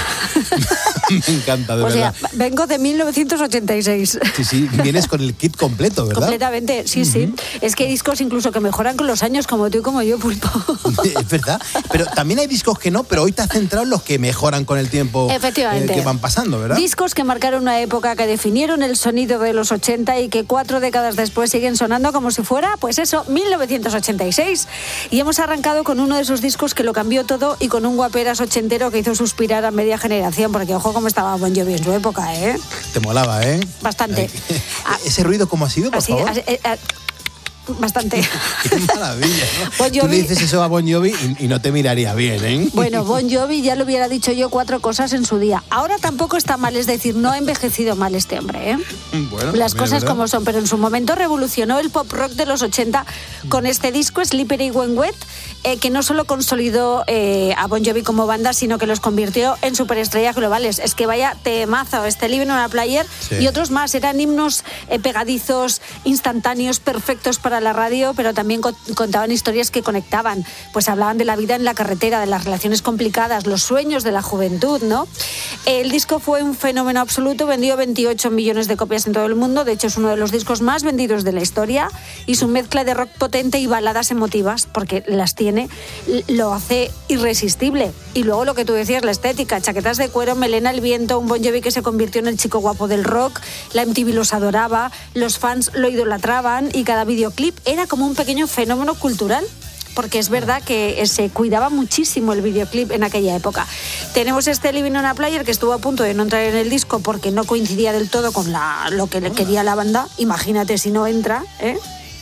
Speaker 19: Me encanta, de
Speaker 23: o
Speaker 19: verdad.
Speaker 23: O sea, vengo de mil novecientos ochenta y seis.
Speaker 19: Sí, sí, vienes con el kit completo, ¿verdad?
Speaker 23: Completamente, sí, uh-huh. sí. Es que hay discos incluso que mejoran con los años, como tú y como yo, Pulpo.
Speaker 19: Es verdad, pero también hay discos que no, pero hoy te has centrado en los que mejoran con el tiempo.
Speaker 23: Efectivamente.
Speaker 19: Eh, que van pasando, ¿verdad?
Speaker 23: Discos que marcaron una época, que definieron el sonido de los ochenta y que cuatro décadas después siguen sonando como si fuera, pues eso, mil novecientos ochenta y seis. Y hemos arrancado con uno de esos discos que lo cambió todo y con un guaperas ochentero que hizo suspirar a media generación, porque ojo cómo estaba Bon Jovi en su época, ¿eh?
Speaker 19: Te molaba, ¿eh?
Speaker 23: Bastante.
Speaker 19: ¿Ese ruido cómo ha sido, por
Speaker 23: así,
Speaker 19: favor?
Speaker 23: Así, eh, eh, bastante.
Speaker 19: Qué maravilla, ¿no?
Speaker 23: Bon Jovi...
Speaker 19: Tú le dices eso a Bon Jovi y, y no te miraría bien, ¿eh?
Speaker 23: Bueno, Bon Jovi ya lo hubiera dicho yo cuatro cosas en su día. Ahora tampoco está mal, es decir, no ha envejecido mal este hombre, ¿eh?
Speaker 19: Bueno,
Speaker 23: las cosas como son, pero en su momento revolucionó el pop rock de los ochenta con este disco Slippery When Wet, eh, que no solo consolidó eh, a Bon Jovi como banda, sino que los convirtió en superestrellas globales. Es que vaya temazo, este Living on a Prayer sí. Y otros más. Eran himnos eh, pegadizos, instantáneos, perfectos para la radio, pero también co- contaban historias que conectaban. Pues hablaban de la vida en la carretera, de las relaciones complicadas, los sueños de la juventud, ¿no? El disco fue un fenómeno absoluto, vendió veintiocho millones de copias en todo el mundo, de hecho es uno de los discos más vendidos de la historia, y su mezcla de rock potente y baladas emotivas, porque las tiene, lo hace irresistible. Y luego lo que tú decías, la estética, chaquetas de cuero, melena al viento, un Bon Jovi que se convirtió en el chico guapo del rock, la M T V los adoraba, los fans lo idolatraban y cada videoclip era como un pequeño fenómeno cultural, porque es verdad que se cuidaba muchísimo el videoclip en aquella época. Tenemos este Living on a Prayer que estuvo a punto de no entrar en el disco porque no coincidía del todo con la, lo que le quería la banda. Imagínate si no entra, ¿eh?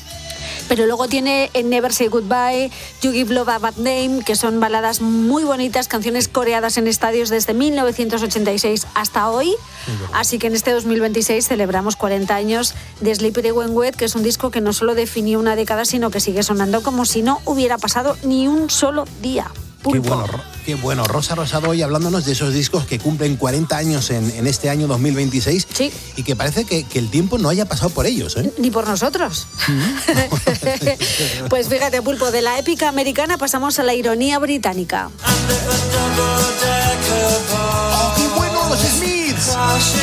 Speaker 23: Pero luego tiene Never Say Goodbye, You Give Love a Bad Name, que son baladas muy bonitas, canciones coreadas en estadios desde mil novecientos ochenta y seis hasta hoy. Así que en este dos mil veintiséis celebramos cuarenta años de Slippery When Wet, que es un disco que no solo definió una década, sino que sigue sonando como si no hubiera pasado ni un solo día.
Speaker 19: Qué bueno, qué bueno. Rosa Rosado hoy hablándonos de esos discos que cumplen cuarenta años en, en este año dos mil veintiséis.
Speaker 23: Sí.
Speaker 19: Y que parece que, que el tiempo no haya pasado por ellos, ¿eh?
Speaker 23: Ni por nosotros. Pues fíjate, Pulpo, de la épica americana pasamos a la ironía británica.
Speaker 19: ¡Oh, qué bueno, los Smiths!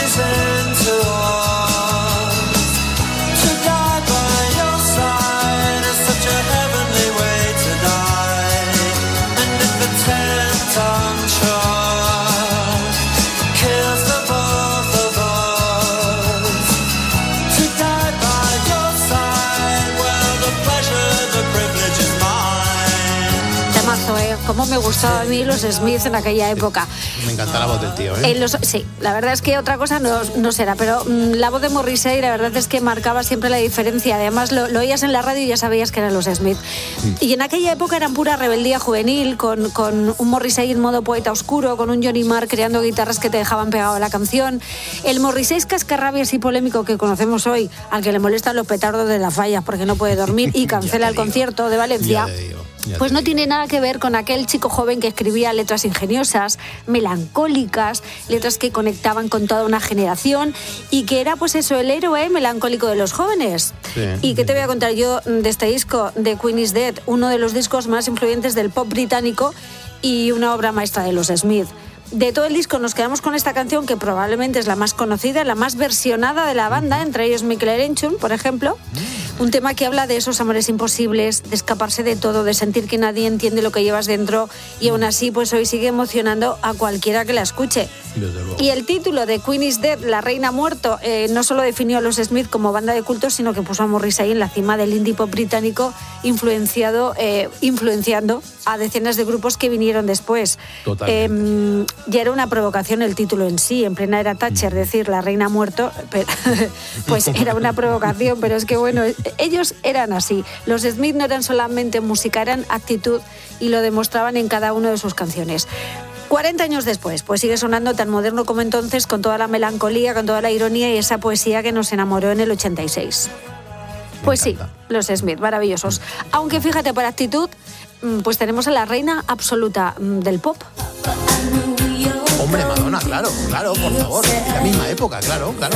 Speaker 23: Cómo me gustaba a mí los Smiths en aquella época.
Speaker 19: Me encanta la voz del tío, ¿eh?
Speaker 23: En los, sí, la verdad es que otra cosa no, no será, pero mmm, la voz de Morrissey la verdad es que marcaba siempre la diferencia. Además lo, lo oías en la radio y ya sabías que eran los Smiths. Mm. Y en aquella época eran pura rebeldía juvenil, con, con un Morrissey en modo poeta oscuro, con un Johnny Marr creando guitarras que te dejaban pegado a la canción. El Morrissey cascarrabias y polémico que conocemos hoy, al que le molestan los petardos de las fallas porque no puede dormir y cancela el concierto de Valencia. Pues no tiene nada que ver con aquel chico joven que escribía letras ingeniosas, melancólicas, letras que conectaban con toda una generación y que era pues eso, el héroe melancólico de los jóvenes. Sí. ¿Y qué te voy a contar yo de este disco, de Queen is Dead? Uno de los discos más influyentes del pop británico y una obra maestra de los Smith. De todo el disco nos quedamos con esta canción que probablemente es la más conocida, la más versionada de la banda, entre ellos Michael Erenchun, por ejemplo. Un tema que habla de esos amores imposibles, de escaparse de todo, de sentir que nadie entiende lo que llevas dentro y aún así pues hoy sigue emocionando a cualquiera que la escuche. Y el título de Queen is Dead, La Reina ha muerto, eh, no solo definió a los Smith como banda de culto, sino que puso a Morrissey en la cima del indie pop británico, influenciado, eh, influenciando a decenas de grupos que vinieron después. Eh, ya era una provocación el título en sí, en plena era Thatcher, decir La Reina ha muerto, pero, pues era una provocación, pero es que bueno, ellos eran así. Los Smith no eran solamente música, eran actitud y lo demostraban en cada una de sus canciones. cuarenta años después, pues sigue sonando tan moderno como entonces, con toda la melancolía, con toda la ironía y esa poesía que nos enamoró en el ochenta y seis. Pues sí, los Smith, maravillosos. Aunque fíjate, por actitud, pues tenemos a la reina absoluta del pop.
Speaker 19: Hombre, Madonna, claro, claro, por favor. En la misma época, claro, claro.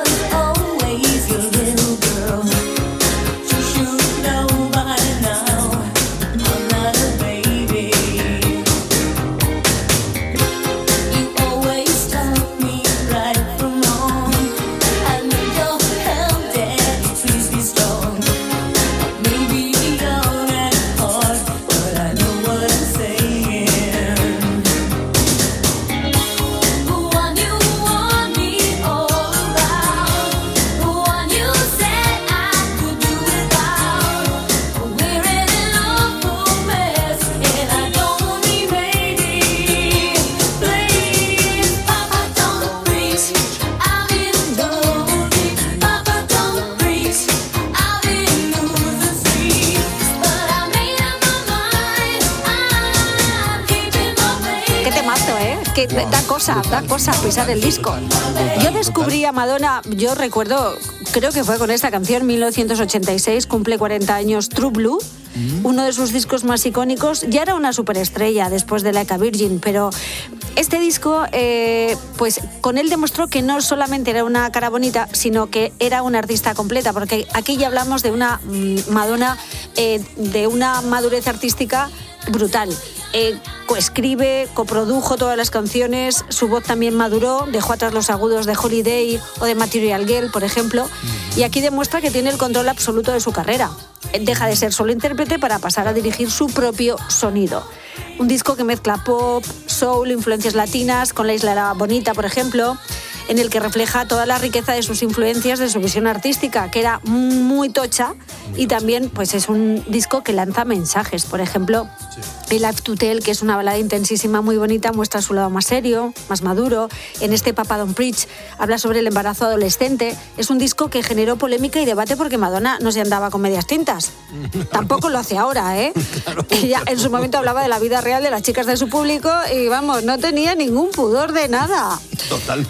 Speaker 23: Que da cosa, da cosa pisar el disco. Yo descubrí a Madonna, yo recuerdo, creo que fue con esta canción, mil novecientos ochenta y seis, cumple cuarenta años, True Blue, uno de sus discos más icónicos. Ya era una superestrella después de Like a Virgin, pero este disco, eh, pues con él demostró que no solamente era una cara bonita, sino que era una artista completa, porque aquí ya hablamos de una Madonna, eh, de una madurez artística brutal. Eh, coescribe, coprodujo todas las canciones, su voz también maduró, dejó atrás los agudos de Holiday o de Material Girl, por ejemplo, y aquí demuestra que tiene el control absoluto de su carrera. Deja de ser solo intérprete para pasar a dirigir su propio sonido. Un disco que mezcla pop, soul, influencias latinas, con La Isla Bonita, por ejemplo, en el que refleja toda la riqueza de sus influencias, de su visión artística, que era muy tocha, y también pues es un disco que lanza mensajes. Por ejemplo, sí. Life to Tell, que es una balada intensísima, muy bonita, muestra su lado más serio, más maduro. En este Papa Don't Preach habla sobre el embarazo adolescente. Es un disco que generó polémica y debate porque Madonna no se andaba con medias tintas. Tampoco lo hace ahora, ¿eh? Claro, Ella en su momento hablaba de la vida real de las chicas de su público y vamos, no tenía ningún pudor de nada.
Speaker 19: Totalmente.
Speaker 23: Bueno,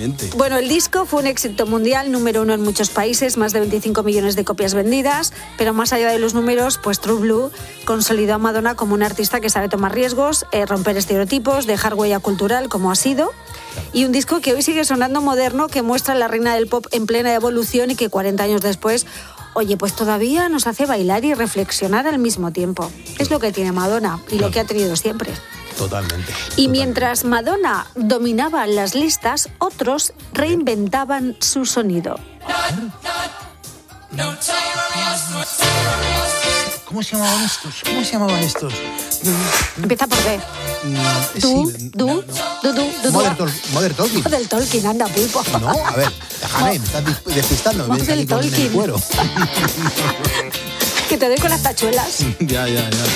Speaker 23: Bueno, el disco fue un éxito mundial, número uno en muchos países, más de veinticinco millones de copias vendidas, pero más allá de los números, pues True Blue consolidó a Madonna como una artista que sabe tomar riesgos, eh, romper estereotipos, dejar huella cultural, como ha sido. Y un disco que hoy sigue sonando moderno, que muestra a la reina del pop en plena evolución y que cuarenta años después, oye, pues todavía nos hace bailar y reflexionar al mismo tiempo. Es lo que tiene Madonna y lo que ha tenido siempre.
Speaker 19: Totalmente.
Speaker 23: Y mientras Madonna dominaba las listas, otros reinventaban su sonido.
Speaker 19: ¿Cómo se llamaban estos? ¿Cómo se llamaban estos?
Speaker 23: Empieza por B.
Speaker 19: Mm,
Speaker 23: Tú,
Speaker 19: sí,
Speaker 23: tú,
Speaker 19: no, no.
Speaker 23: tú, tú, tú.
Speaker 19: Modern, Tol- Modern Talking.
Speaker 23: Modern Talking, anda, pulpo.
Speaker 19: No, a ver, déjame, me estás dis- despistando. Vienes aquí con el
Speaker 23: Talking.
Speaker 19: cuero.
Speaker 23: Que te doy con las tachuelas.
Speaker 19: Ya, ya, ya.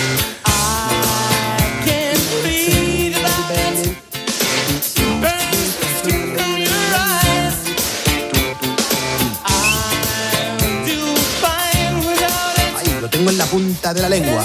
Speaker 19: Ay, lo tengo en la punta de la lengua.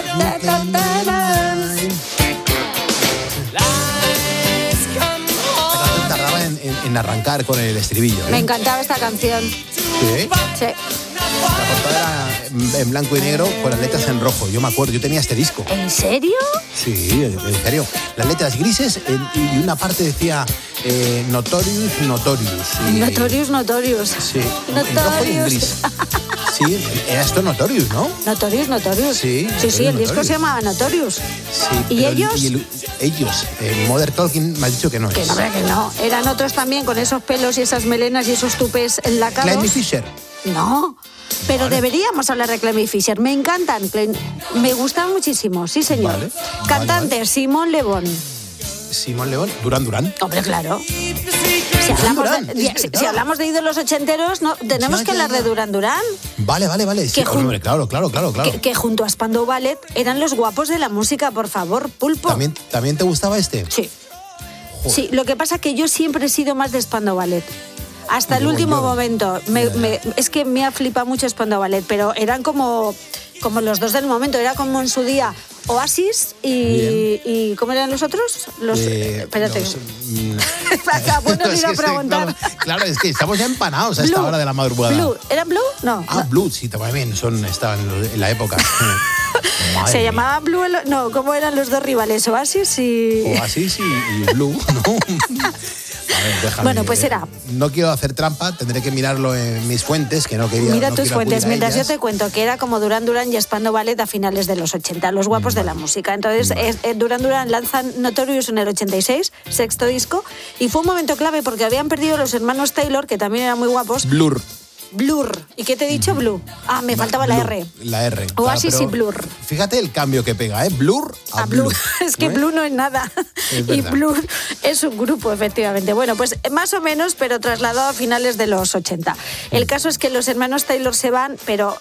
Speaker 19: Tardaba en, en- en arrancar con el estribillo. ¿eh?
Speaker 23: Me encantaba esta canción.
Speaker 19: ¿Sí?
Speaker 23: Sí.
Speaker 19: La portada era en- en blanco y negro con las letras en rojo. Yo me acuerdo, yo tenía este disco.
Speaker 23: ¿En serio?
Speaker 19: Sí, en serio. Las letras grises en- y una parte decía eh, Notorious, Notorious. Y-
Speaker 23: Notorious, Notorious.
Speaker 19: Sí, en rojo y en gris. Sí, era esto Notorious, ¿no?
Speaker 23: Notorious, Notorious.
Speaker 19: Sí,
Speaker 23: Sí, sí, el
Speaker 19: Notorious,
Speaker 23: disco
Speaker 19: Notorious.
Speaker 23: se llamaba Notorious.
Speaker 19: Sí,
Speaker 23: ¿Y
Speaker 19: pero el-
Speaker 23: ellos?
Speaker 19: y el- ellos, eh, Modern Talking, me has dicho que no
Speaker 23: Que
Speaker 19: es.
Speaker 23: no, hombre, que no. Eran otros también con esos pelos y esas melenas y esos tupes enlacados.
Speaker 19: Clemmy Fisher.
Speaker 23: No, pero
Speaker 19: Vale.
Speaker 23: deberíamos hablar de Clemmy Fisher. Me encantan, Clem- me gustan muchísimo, sí señor.
Speaker 19: Vale,
Speaker 23: Cantante,
Speaker 19: vale,
Speaker 23: Simón Le Bon.
Speaker 19: Simón León, Durán Durán.
Speaker 23: Hombre, claro. Si hablamos,
Speaker 19: Durán,
Speaker 23: de,
Speaker 19: es
Speaker 23: si-
Speaker 19: verdad.
Speaker 23: si hablamos de ídolos ochenteros, no, tenemos
Speaker 19: Ya,
Speaker 23: que
Speaker 19: ya,
Speaker 23: hablar
Speaker 19: ya.
Speaker 23: de Duran Duran,
Speaker 19: Vale, vale, vale. Sí,
Speaker 23: Que jun-
Speaker 19: hombre, claro, claro, claro, claro.
Speaker 23: que, que junto a Spandau Ballet eran los guapos de la música, por favor, Pulpo.
Speaker 19: ¿También, ¿También te gustaba este?
Speaker 23: Sí. Sí, lo que pasa es que yo siempre he sido más de Spandau Ballet. Hasta el
Speaker 19: Yo-
Speaker 23: último
Speaker 19: yo-
Speaker 23: momento. Me- me- es que me ha flipado mucho Spandau Ballet, pero eran como, como los dos del momento. Era como en su día Oasis y, y ¿cómo eran los otros? Los,
Speaker 19: Eh,
Speaker 23: espérate.
Speaker 19: los, mm,
Speaker 23: Acabo de
Speaker 19: es
Speaker 23: ir a
Speaker 19: que sí,
Speaker 23: preguntar.
Speaker 19: claro, claro, es que estamos ya empanados a esta
Speaker 23: Blue,
Speaker 19: hora de la madrugada.
Speaker 23: Blue. ¿Eran Blue? No.
Speaker 19: Ah, Blue, sí, también son, estaban en la época. Madre
Speaker 23: Se
Speaker 19: mía.
Speaker 23: llamaban Blue, el- no, ¿cómo eran los dos rivales? Oasis y...
Speaker 19: Oasis y, y Blue, ¿no? A ver, déjame,
Speaker 23: Bueno, pues
Speaker 19: eh,
Speaker 23: era.
Speaker 19: No quiero hacer trampa, tendré que mirarlo en mis fuentes, que no quería.
Speaker 23: Mira
Speaker 19: no
Speaker 23: tus
Speaker 19: quiero
Speaker 23: fuentes,
Speaker 19: acudir a
Speaker 23: mientras yo
Speaker 19: ellas.
Speaker 23: te cuento que era como Duran Duran y Spandau Ballet a finales de los ochenta, los guapos de la música. Entonces, eh, eh, Duran Duran lanzan Notorious en el ochenta y seis, sexto disco, y fue un momento clave porque habían perdido los hermanos Taylor, que también eran muy guapos.
Speaker 19: Blur.
Speaker 23: Blur. ¿Y qué te he dicho? Blue. Ah, me faltaba la
Speaker 19: Blur,
Speaker 23: R.
Speaker 19: La R.
Speaker 23: Oasis
Speaker 19: Ah,
Speaker 23: y
Speaker 19: pero
Speaker 23: Blur.
Speaker 19: Fíjate el cambio que pega, ¿eh? Blur a,
Speaker 23: A Blue.
Speaker 19: Blue.
Speaker 23: Es que
Speaker 19: ¿Eh?
Speaker 23: Blue no es nada.
Speaker 19: Es
Speaker 23: Y
Speaker 19: verdad.
Speaker 23: Blur es un grupo, efectivamente. Bueno, pues más o menos, pero trasladado a finales de los ochenta. El caso es que los hermanos Taylor se van, pero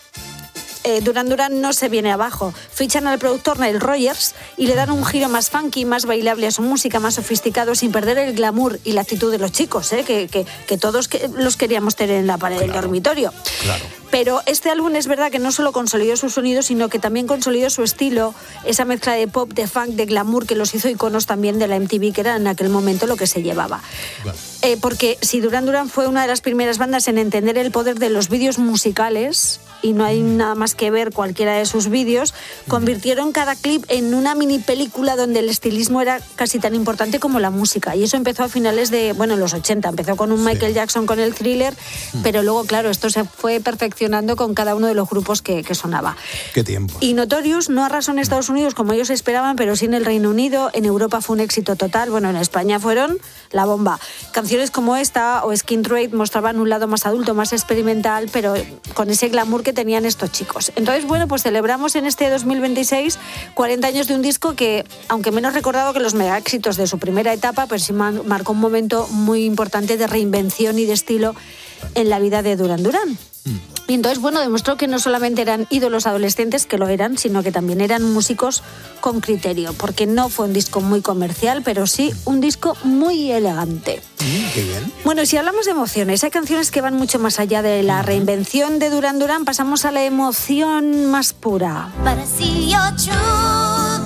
Speaker 23: eh, Duran Duran no se viene abajo. Fichan al productor Nile Rodgers y le dan un giro más funky, más bailable a su música, más sofisticado, sin perder el glamour y la actitud de los chicos, ¿eh? que, que, que todos que- los queríamos tener en la pared del dormitorio.
Speaker 19: Claro.
Speaker 23: Pero este álbum es verdad que no solo consolidó su sonido, sino que también consolidó su estilo, esa mezcla de pop, de funk, de glamour, que los hizo iconos también de la M T V, que era en aquel momento lo que se llevaba. Eh, porque si Duran Duran fue una de las primeras bandas en entender el poder de los vídeos musicales, y no hay nada más que ver cualquiera de sus vídeos, convirtieron cada clip en una mini película donde el estilismo era casi tan importante como la música. Y eso empezó a finales de, bueno, los ochenta. Empezó con un Michael Jackson con el Thriller, pero luego, claro, esto se fue perfeccionando con cada uno de los grupos que, que sonaba.
Speaker 19: Qué tiempo.
Speaker 23: Y Notorious no arrasó en Estados Unidos como ellos esperaban, pero sí en el Reino Unido. En Europa fue un éxito total. Bueno, en España fueron la bomba. Canciones como esta o Skin Trade mostraban un lado más adulto, más experimental, pero con ese glamour que tenían estos chicos. Entonces, bueno, pues celebramos en este dos mil veintiséis cuarenta años de un disco que, aunque menos recordado que los mega éxitos de su primera etapa, pues sí man- marcó un momento muy importante de reinvención y de estilo en la vida de Duran Duran. Y entonces, bueno, demostró que no solamente eran ídolos adolescentes, que lo eran, sino que también eran músicos con criterio, porque no fue un disco muy comercial, pero sí un disco muy elegante.
Speaker 19: Mm, qué bien.
Speaker 23: Bueno, si hablamos de emociones, hay canciones que van mucho más allá de la reinvención de Duran Duran, pasamos a la emoción más pura.
Speaker 16: But I see your true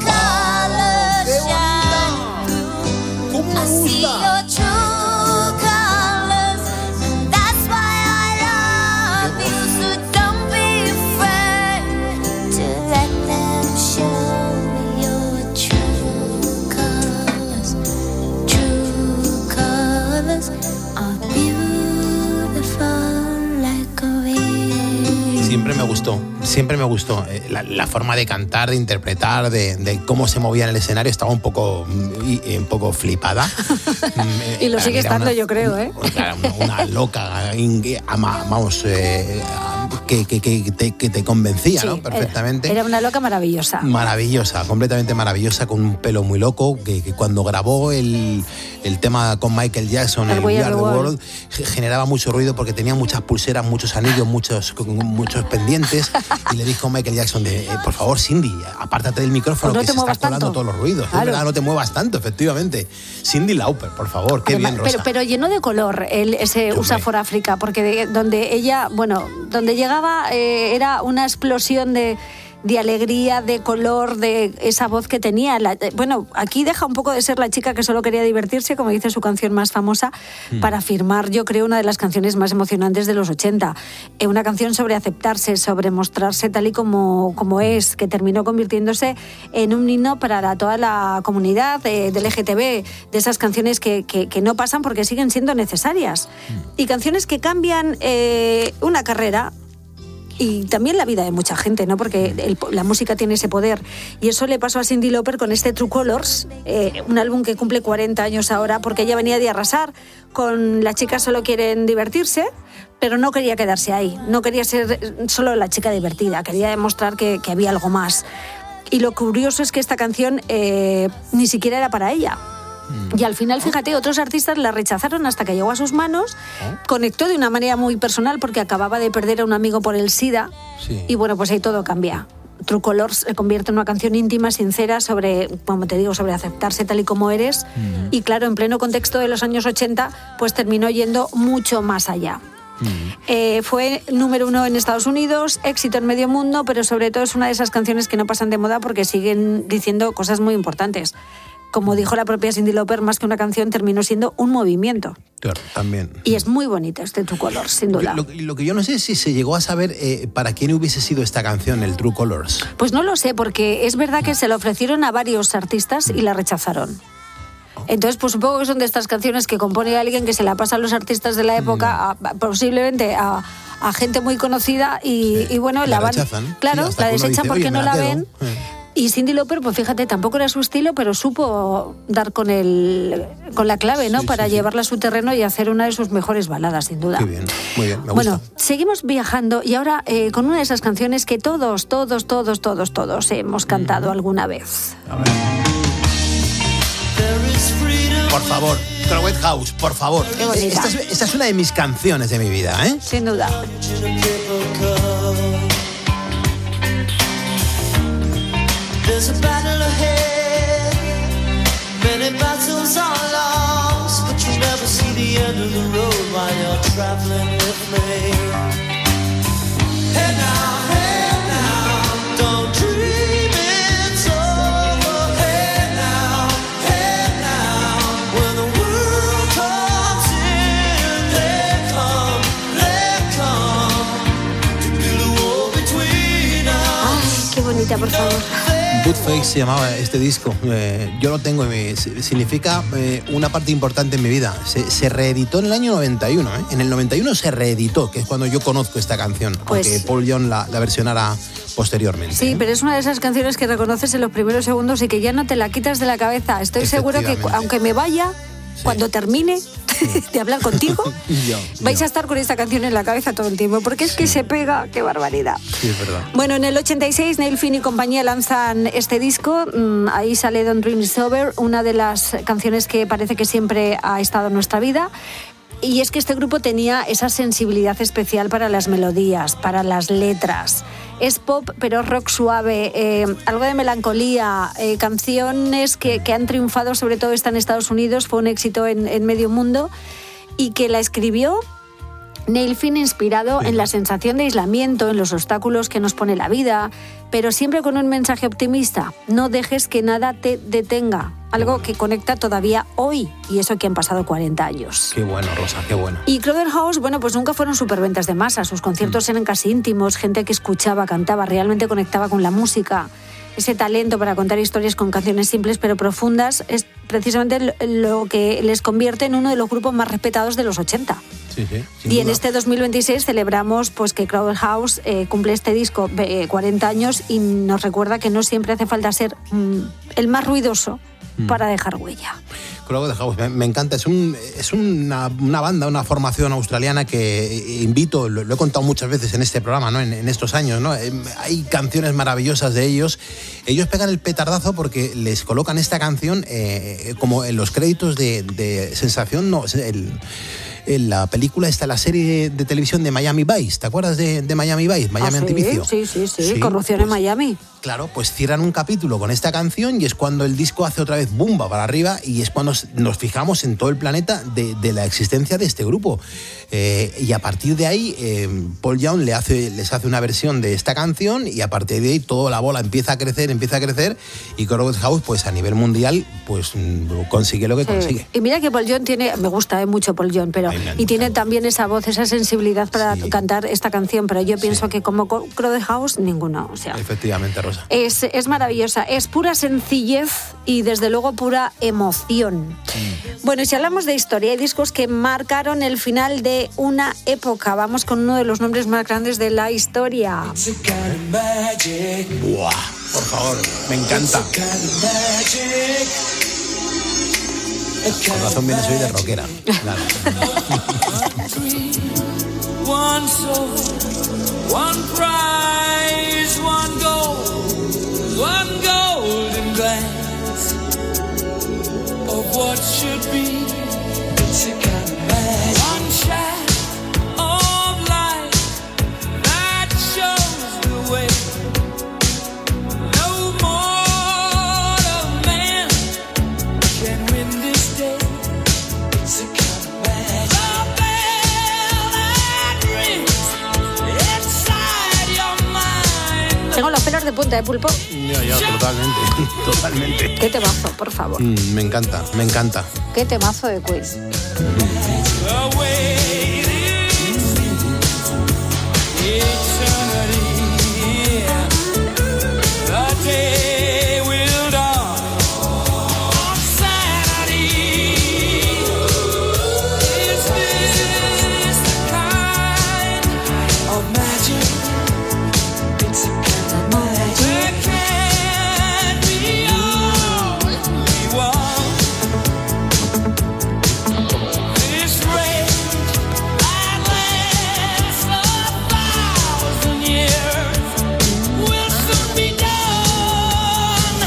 Speaker 16: colors shine. I see your true colors
Speaker 19: Siempre me gustó, siempre me gustó. Eh, La, la forma de cantar, de interpretar, de, de cómo se movía en el escenario, estaba un poco, y, un poco flipada.
Speaker 23: Y lo sigue estando,
Speaker 19: una,
Speaker 23: yo creo, ¿eh?
Speaker 19: Una, una loca, ama, vamos, eh, que, que, que, te, que te convencía, sí, ¿no? Perfectamente.
Speaker 23: Era una loca maravillosa.
Speaker 19: Maravillosa, completamente maravillosa, con un pelo muy loco, que, que cuando grabó el, el tema con Michael Jackson, el, el We Are the World, World, generaba mucho ruido porque tenía muchas pulseras, muchos anillos, muchos, muchos pendientes, y le dijo Michael Jackson, de, eh, por favor, Cindy, apártate del micrófono, pues no que se está colando todos los ruidos. Claro. Es verdad, no te muevas tanto, efectivamente. Cindy Lauper, por favor, qué Además, bien, Rosa.
Speaker 23: Pero, pero lleno de color el, ese U S A for Africa, porque de, donde ella, bueno, donde llegaba eh, era una explosión de... de alegría, de color, de esa voz que tenía. La, bueno, aquí deja un poco de ser la chica que solo quería divertirse, como dice su canción más famosa, mm. para firmar, yo creo, una de las canciones más emocionantes de los ochenta. Eh, una canción sobre aceptarse, sobre mostrarse tal y como, como es, que terminó convirtiéndose en un himno para la, toda la comunidad eh, del L G T B, de esas canciones que, que, que no pasan porque siguen siendo necesarias. Mm. Y canciones que cambian eh, una carrera, y también la vida de mucha gente, ¿no? Porque el, la música tiene ese poder. Y eso le pasó a Cyndi Lauper con este True Colors, eh, un álbum que cumple cuarenta años ahora, porque ella venía de arrasar con Las chicas solo quieren divertirse, pero no quería quedarse ahí. No quería ser solo la chica divertida, quería demostrar que, que había algo más. Y lo curioso es que esta canción eh, ni siquiera era para ella. Y al final, fíjate, otros artistas la rechazaron hasta que llegó a sus manos. Conectó de una manera muy personal porque acababa de perder a un amigo por el SIDA. Sí. Y bueno, pues ahí todo cambia. True Colors se convierte en una canción íntima, sincera, sobre, como te digo, sobre aceptarse tal y como eres. Mm. Y claro, en pleno contexto de los años ochenta, pues terminó yendo mucho más allá. Mm. Eh, fue número uno en Estados Unidos, éxito en medio mundo, pero sobre todo es una de esas canciones que no pasan de moda porque siguen diciendo cosas muy importantes. Como dijo la propia Cyndi Lauper, más que una canción terminó siendo un movimiento.
Speaker 19: Claro, también.
Speaker 23: Y es muy bonito este True Colors, sin duda.
Speaker 19: Lo, lo, lo que yo no sé es si se llegó a saber eh, para quién hubiese sido esta canción, el True Colors.
Speaker 23: Pues no lo sé, porque es verdad que se la ofrecieron a varios artistas y la rechazaron. Entonces, pues supongo que son de estas canciones que compone alguien que se la pasa a los artistas de la época, a, posiblemente a, a gente muy conocida, y, sí, y bueno, la, la van... Rechazan. Claro, sí, la desechan porque no la ven. Eh. Y Cyndi Lauper, pues fíjate, tampoco era su estilo, pero supo dar con el con la clave, ¿no? Sí, para sí, llevarla sí. a su terreno y hacer una de sus mejores baladas, sin duda.
Speaker 19: Qué bien, muy bien, me
Speaker 23: bueno,
Speaker 19: gusta.
Speaker 23: Seguimos viajando y ahora eh, con una de esas canciones que todos, todos, todos, todos, todos hemos cantado mm. alguna vez.
Speaker 19: A ver. Por favor, Crowded House, por favor.
Speaker 23: Qué bonita.
Speaker 19: Esta es, esta es una de mis canciones de mi vida, ¿eh?
Speaker 23: Sin duda.
Speaker 3: There's a battle ahead, many battles are lost, but you never see the end of the road while you're traveling with me. Hey now, hey now, don't dream it's over. Hey now, hey now, when the world comes in, they come, they come to build a wall between us.
Speaker 23: Ay, qué bonita, por favor.
Speaker 19: Good Face se llamaba este disco. Eh, yo lo tengo y me, significa eh, una parte importante en mi vida. Se, se reeditó en el año noventa y uno. ¿eh? En el noventa y uno se reeditó, que es cuando yo conozco esta canción, pues, aunque Paul Young la, la versionara posteriormente.
Speaker 23: Sí, ¿eh? Pero es una de esas canciones que reconoces en los primeros segundos y que ya no te la quitas de la cabeza. Estoy seguro que aunque me vaya, sí. cuando termine de hablar contigo, yo, vais yo. a estar con esta canción en la cabeza todo el tiempo, porque es sí. que se pega, qué barbaridad.
Speaker 19: Sí, es verdad.
Speaker 23: Bueno, en el ochenta y seis, Neil Finn y compañía lanzan este disco, ahí sale Don't Dream It's Over, una de las canciones que parece que siempre ha estado en nuestra vida. Y es que este grupo tenía esa sensibilidad especial para las melodías, para las letras. Es pop, pero rock suave, eh, algo de melancolía, eh, canciones que, que han triunfado, sobre todo esta en Estados Unidos, fue un éxito en, en medio mundo, y que la escribió Neil Finn inspirado sí. en la sensación de aislamiento, en los obstáculos que nos pone la vida, pero siempre con un mensaje optimista. No dejes que nada te detenga. Algo que conecta todavía hoy, y eso que han pasado cuarenta años.
Speaker 19: Qué bueno, Rosa, qué bueno.
Speaker 23: Y Crowded House, bueno, pues nunca fueron superventas de masa. Sus conciertos mm. eran casi íntimos, gente que escuchaba, cantaba, realmente conectaba con la música. Ese talento para contar historias con canciones simples pero profundas es precisamente lo que les convierte en uno de los grupos más respetados de los ochenta.
Speaker 19: Sí, sí, sin
Speaker 23: Y en
Speaker 19: duda.
Speaker 23: este dos mil veintiséis celebramos pues que Crowded House eh, cumple este disco eh, cuarenta años y nos recuerda que no siempre hace falta ser mm, el más ruidoso
Speaker 19: Mm.
Speaker 23: para dejar huella.
Speaker 19: Crowded House, me, me encanta. Es, un, es una, una banda, una formación australiana que invito, lo, lo he contado muchas veces en este programa, ¿no? en, en estos años. ¿no? Eh, Hay canciones maravillosas de ellos. Ellos pegan el petardazo porque les colocan esta canción eh, como en los créditos de, de Sensación, no, el, en la película está la serie de televisión de Miami Vice. ¿Te acuerdas de, de Miami Vice? Miami
Speaker 23: ¿Ah, sí?
Speaker 19: Antivicio.
Speaker 23: Sí, sí, sí,
Speaker 19: Sí,
Speaker 23: corrupción en Miami.
Speaker 19: Claro, pues cierran un capítulo con esta canción y es cuando el disco hace otra vez bumba para arriba y es cuando nos fijamos en todo el planeta de, de la existencia de este grupo. Eh, y a partir de ahí, eh, Paul Young le hace, les hace una versión de esta canción y a partir de ahí toda la bola empieza a crecer, empieza a crecer y Crowded House, pues a nivel mundial, pues mm, consigue lo que
Speaker 23: Sí.
Speaker 19: consigue.
Speaker 23: Y mira que Paul Young tiene, me gusta eh, mucho Paul Young, pero y tiene también esa voz, esa sensibilidad para cantar esta canción, pero yo pienso que como Co- Crowded House, ninguno. O sea,
Speaker 19: Efectivamente, Rosa.
Speaker 23: es, es maravillosa, es pura sencillez y desde luego pura emoción.
Speaker 19: Mm.
Speaker 23: Bueno, y si hablamos de historia, hay discos que marcaron el final de una época. Vamos con uno de los nombres más grandes de la historia.
Speaker 19: Buah, por favor, me encanta. Con razón viene soy de rockera. Claro.
Speaker 3: One soul, one prize, one goal, one golden glance of what should be. It's a kind of magic. One shot of light that shows the way. No mortal man can win this day. It's a kind of magic. The bell that rings inside your mind.
Speaker 23: Tengo los pelos de punta de pulpo.
Speaker 19: Ya, ya, totalmente, totalmente.
Speaker 23: Qué temazo, por favor.
Speaker 19: Mm, me encanta, me encanta.
Speaker 23: Qué temazo de Queen.
Speaker 3: The way it is, eternity, yeah. The day will dawn on Saturday. Is this the kind of magic? It's a kind of magic. There can't be only one. This rage that lasts a thousand years will soon be done.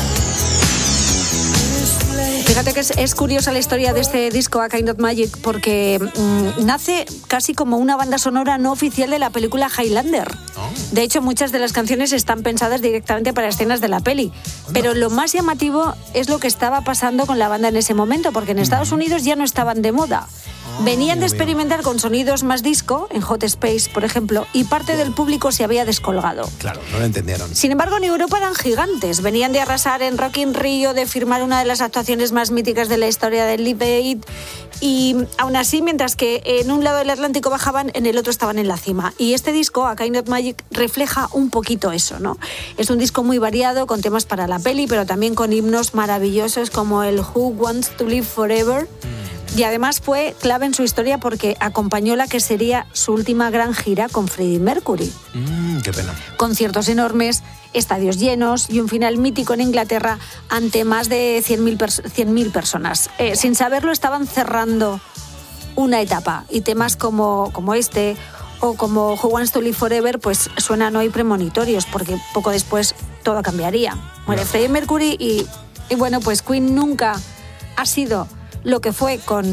Speaker 3: This flame.
Speaker 23: Fíjate que es, es curiosa la historia de este disco A Kind of Magic porque mm, nace casi como una banda sonora no oficial de la película Highlander. De hecho, muchas de las canciones están pensadas directamente para escenas de la peli. Pero lo más llamativo es lo que estaba pasando con la banda en ese momento, porque en Estados Unidos ya no estaban de moda. Venían de experimentar con sonidos más disco, en Hot Space, por ejemplo, y parte del público se había descolgado.
Speaker 19: Claro, no lo entendieron.
Speaker 23: Sin embargo, en Europa eran gigantes. Venían de arrasar en Rock in Rio, de firmar una de las actuaciones más míticas de la historia del Live Aid. Y aún así, mientras que en un lado del Atlántico bajaban, en el otro estaban en la cima. Y este disco, A Kind of Magic, refleja un poquito eso, ¿no? Es un disco muy variado, con temas para la peli, pero también con himnos maravillosos como el Who Wants to Live Forever. Y además fue clave en su historia porque acompañó la que sería su última gran gira con Freddie Mercury.
Speaker 19: Mm, qué pena.
Speaker 23: Conciertos enormes, estadios llenos y un final mítico en Inglaterra ante más de cien mil pers- personas. Eh, sin saberlo estaban cerrando una etapa y temas como, como este o como Who Wants to Live Forever pues suenan hoy premonitorios porque poco después todo cambiaría. Muere Freddie Mercury y, y bueno, pues Queen nunca ha sido lo que fue con,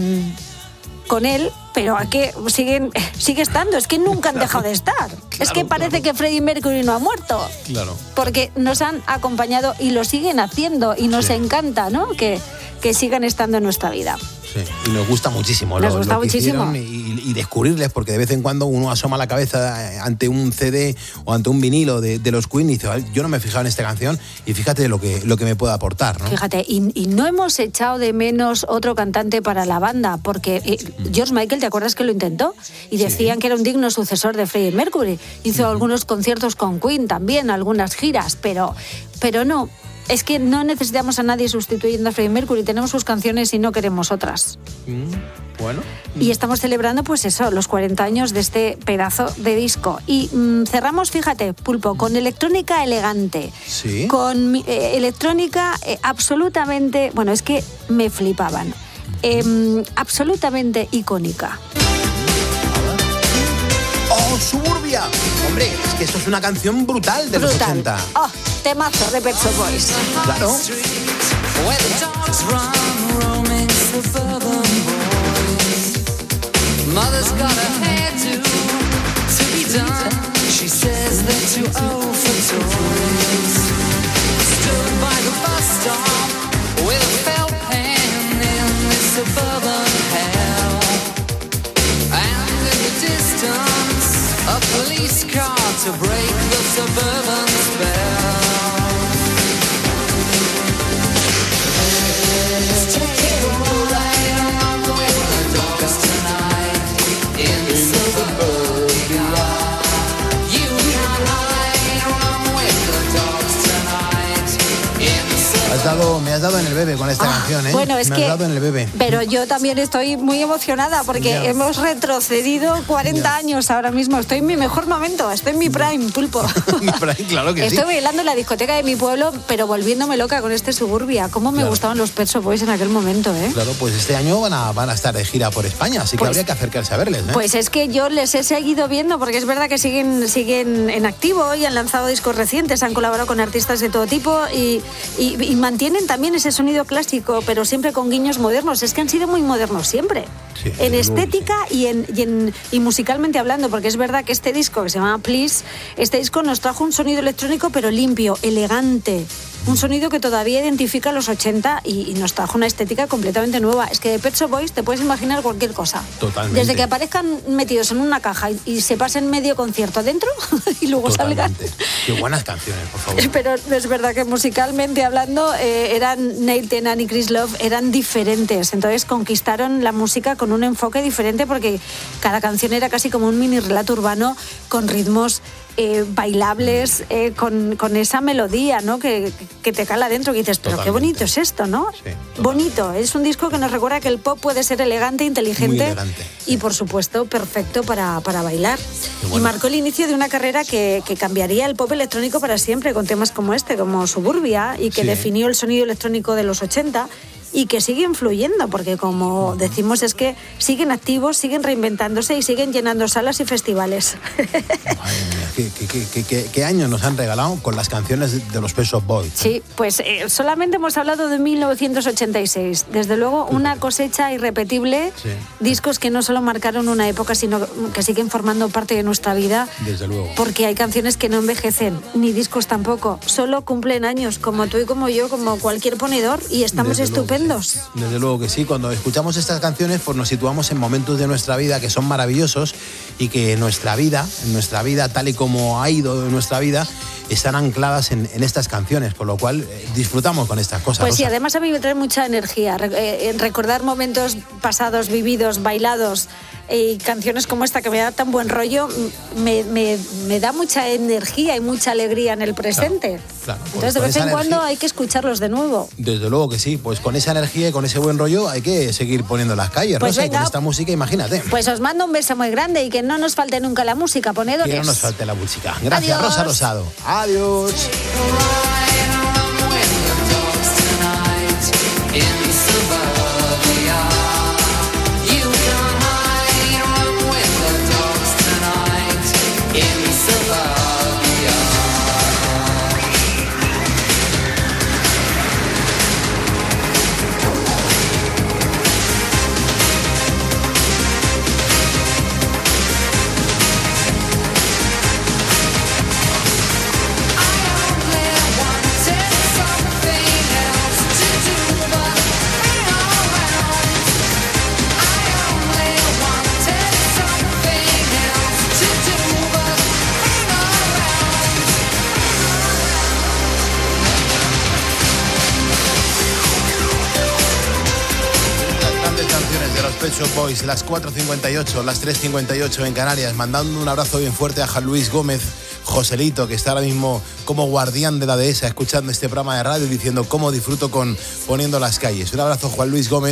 Speaker 23: con él, pero a que siguen, sigue estando, es que nunca han dejado de estar. Es que parece que Freddie Mercury no ha muerto,
Speaker 19: Claro.
Speaker 23: porque nos han acompañado y lo siguen haciendo y nos encanta, ¿no? Que, que sigan estando en nuestra vida.
Speaker 19: Sí, y nos gusta muchísimo
Speaker 23: Nos
Speaker 19: lo,
Speaker 23: gusta
Speaker 19: lo que
Speaker 23: muchísimo.
Speaker 19: hicieron y, y descubrirles, porque de vez en cuando uno asoma la cabeza ante un C D o ante un vinilo de, de los Queen y dice, "Ay, yo no me he fijado en esta canción y fíjate lo que, lo que me puede aportar", ¿no?
Speaker 23: Fíjate, y, y no hemos echado de menos otro cantante para la banda, porque eh, George Michael, ¿te acuerdas que lo intentó? Y decían que era un digno sucesor de Freddie Mercury. Hizo algunos conciertos con Queen también, algunas giras, pero, pero no. Es que no necesitamos a nadie sustituyendo a Freddie Mercury. Tenemos sus canciones y no queremos otras.
Speaker 19: Mm, Bueno.
Speaker 23: Y estamos celebrando, pues eso, los cuarenta años de este pedazo de disco. Y mmm, cerramos, fíjate, Pulpo, con electrónica elegante.
Speaker 19: Sí.
Speaker 23: Con eh, electrónica eh, absolutamente, bueno, es que me flipaban. Eh, absolutamente icónica.
Speaker 19: ¡Oh, Suburbia! Hombre, es que esto es una canción brutal de
Speaker 23: Brutal.
Speaker 19: los ochenta.
Speaker 23: ¡Oh, temazo de Pet Shop Boys!
Speaker 19: Claro.
Speaker 3: Mother's got a hairdo to be done. She says that you're old for toys. Stood by the bus stop with a felt pen in this suburban hell. And in the distance, a police car to break the suburban spell. Let's take a ride along with the dogs tonight. In suburbia, you can hide along with the dogs tonight. In suburbia.
Speaker 19: Has dado, me has dado en el bebé con esta
Speaker 23: Ah,
Speaker 19: canción, ¿eh?
Speaker 23: bueno, es
Speaker 19: me
Speaker 23: que-
Speaker 19: has dado en el bebé.
Speaker 23: Pero yo también estoy muy emocionada porque
Speaker 19: Ya.
Speaker 23: hemos retrocedido cuarenta años ahora mismo. Estoy en mi mejor momento, estoy en mi prime, Pulpo.
Speaker 19: Por ahí, claro que sí.
Speaker 23: Estoy bailando en la discoteca de mi pueblo, pero volviéndome loca con este Suburbia. ¿Cómo me
Speaker 19: Claro.
Speaker 23: gustaban los Pet Shop Boys en aquel momento, eh?
Speaker 19: Claro, pues este año van a, van a estar de gira por España, así que
Speaker 23: Pues-
Speaker 19: habría que acercarse a verles, ¿eh?
Speaker 23: Pues es que yo les he seguido viendo porque es verdad que siguen, siguen en activo y han lanzado discos recientes, han colaborado con artistas de todo tipo y, y- y mantienen también ese sonido clásico, pero siempre con guiños modernos. Es que han sido muy modernos siempre.
Speaker 19: Sí,
Speaker 23: En
Speaker 19: desde luego que
Speaker 23: estética y, en, y, en- y musicalmente hablando, porque es verdad que este disco que se llama Please, este disco nos trajo un sonido electrónico pero limpio, elegante. Un sonido que todavía identifica a los ochenta y, y nos trajo una estética completamente nueva. Es que de Pet Shop Boys te puedes imaginar cualquier cosa.
Speaker 19: Totalmente.
Speaker 23: Desde que aparezcan metidos en una caja y, y se pasen medio concierto dentro y luego salgan.
Speaker 19: Totalmente. Qué buenas canciones, por favor.
Speaker 23: Pero es verdad que musicalmente hablando eh, eran Neil Tennant y Chris Love eran diferentes. Entonces conquistaron la música con un enfoque diferente porque cada canción era casi como un mini relato urbano con ritmos eh, bailables, eh, con, con esa melodía, ¿no? Que, que te cala dentro, que dices, pero qué
Speaker 19: Totalmente.
Speaker 23: bonito es esto, ¿no? Bonito. Es un disco que nos recuerda que el pop puede ser elegante, inteligente
Speaker 19: Muy elegante.
Speaker 23: y, por supuesto, perfecto para, para bailar.
Speaker 19: bueno.
Speaker 23: Y marcó el inicio de una carrera que, que cambiaría el pop electrónico para siempre, con temas como este, como Suburbia, y que
Speaker 19: Sí.
Speaker 23: definió el sonido electrónico de los ochenta. Y que sigue influyendo, porque como decimos es que siguen activos, siguen reinventándose y siguen llenando salas y festivales.
Speaker 19: ¿Qué, qué, qué, qué- qué- qué años nos han regalado con las canciones de, de los Pet Shop Boys?
Speaker 23: Sí, pues eh, solamente hemos hablado de mil novecientos ochenta y seis. Desde luego, una cosecha irrepetible,
Speaker 19: Sí.
Speaker 23: discos que no solo marcaron una época, sino que siguen formando parte de nuestra vida.
Speaker 19: Desde luego.
Speaker 23: Porque hay canciones que no envejecen, ni discos tampoco, solo cumplen años, como tú y como yo, como cualquier ponedor, y estamos
Speaker 19: Desde luego que
Speaker 23: estupendos.
Speaker 19: Desde luego que sí, cuando escuchamos estas canciones pues nos situamos en momentos de nuestra vida que son maravillosos y que nuestra vida, en nuestra vida tal y como ha ido nuestra vida, están ancladas en, en estas canciones, con lo cual eh, disfrutamos con estas cosas.
Speaker 23: Pues sí,
Speaker 19: Rosa.
Speaker 23: además a mí me trae mucha energía re- eh, en recordar momentos pasados, vividos, bailados, y canciones como esta que me da tan buen rollo, m- me, me- me da mucha energía y mucha alegría en el presente.
Speaker 19: Claro, pues
Speaker 23: Entonces de
Speaker 19: con
Speaker 23: vez
Speaker 19: esa
Speaker 23: en cuando
Speaker 19: energía-
Speaker 23: hay que escucharlos de nuevo.
Speaker 19: Desde luego que sí, pues con esa energía y con ese buen rollo hay que seguir poniendo las calles,
Speaker 23: Pues
Speaker 19: Rosa, y
Speaker 23: venga.
Speaker 19: con esta música, imagínate.
Speaker 23: Pues os mando un beso muy grande y que no nos falte nunca la música, ponedores.
Speaker 19: Que no nos falte la música. Gracias,
Speaker 23: Adiós.
Speaker 19: Rosa Rosado. Adiós. Los Pet Shop Boys, las cuatro cincuenta y ocho, las tres cincuenta y ocho en Canarias, mandando un abrazo bien fuerte a Juan Luis Gómez, Joselito, que está ahora mismo como guardián de la dehesa, escuchando este programa de radio y diciendo cómo disfruto con Poniendo las Calles. Un abrazo, Juan Luis Gómez,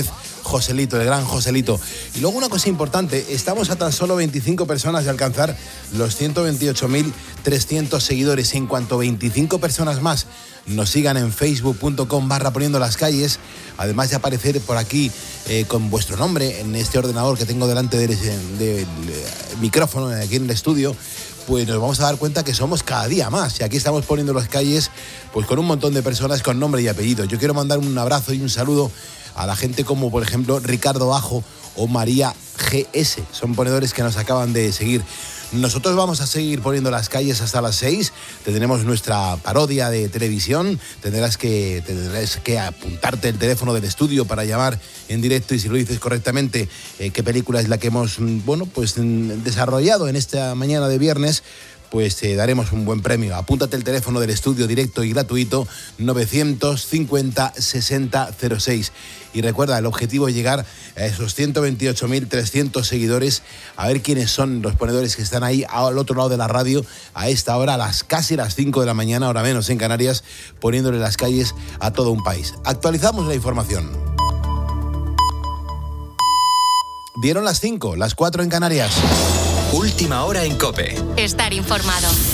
Speaker 19: Joselito, el gran Joselito. Y luego una cosa importante, estamos a tan solo veinticinco personas de alcanzar los ciento veintiocho mil trescientos seguidores. En cuanto veinticinco personas más nos sigan en facebook punto com barra poniendo las calles, además de aparecer por aquí eh, con vuestro nombre en este ordenador que tengo delante del, del, del micrófono aquí en el estudio, pues nos vamos a dar cuenta que somos cada día más. Y aquí estamos poniendo las calles pues con un montón de personas con nombre y apellido. Yo quiero mandar un abrazo y un saludo a la gente como, por ejemplo, Ricardo Bajo o María G S. Son ponedores que nos acaban de seguir. Nosotros vamos a seguir poniendo las calles hasta las seis. Tendremos nuestra parodia de televisión. Tendrás que, tendrás que apuntarte el teléfono del estudio para llamar en directo y, si lo dices correctamente, eh, qué película es la que hemos bueno, pues, desarrollado en esta mañana de viernes, pues te daremos un buen premio. Apúntate el teléfono del estudio directo y gratuito novecientos cincuenta sesenta cero seis. Y recuerda, el objetivo es llegar a esos ciento veintiocho mil trescientos seguidores, a ver quiénes son los ponedores que están ahí al otro lado de la radio a esta hora, a las casi las cinco de la mañana, hora menos en Canarias, poniéndole las calles a todo un país. Actualizamos la información. Dieron las cinco, las cuatro en Canarias.
Speaker 5: Última hora en COPE.
Speaker 1: Estar informado.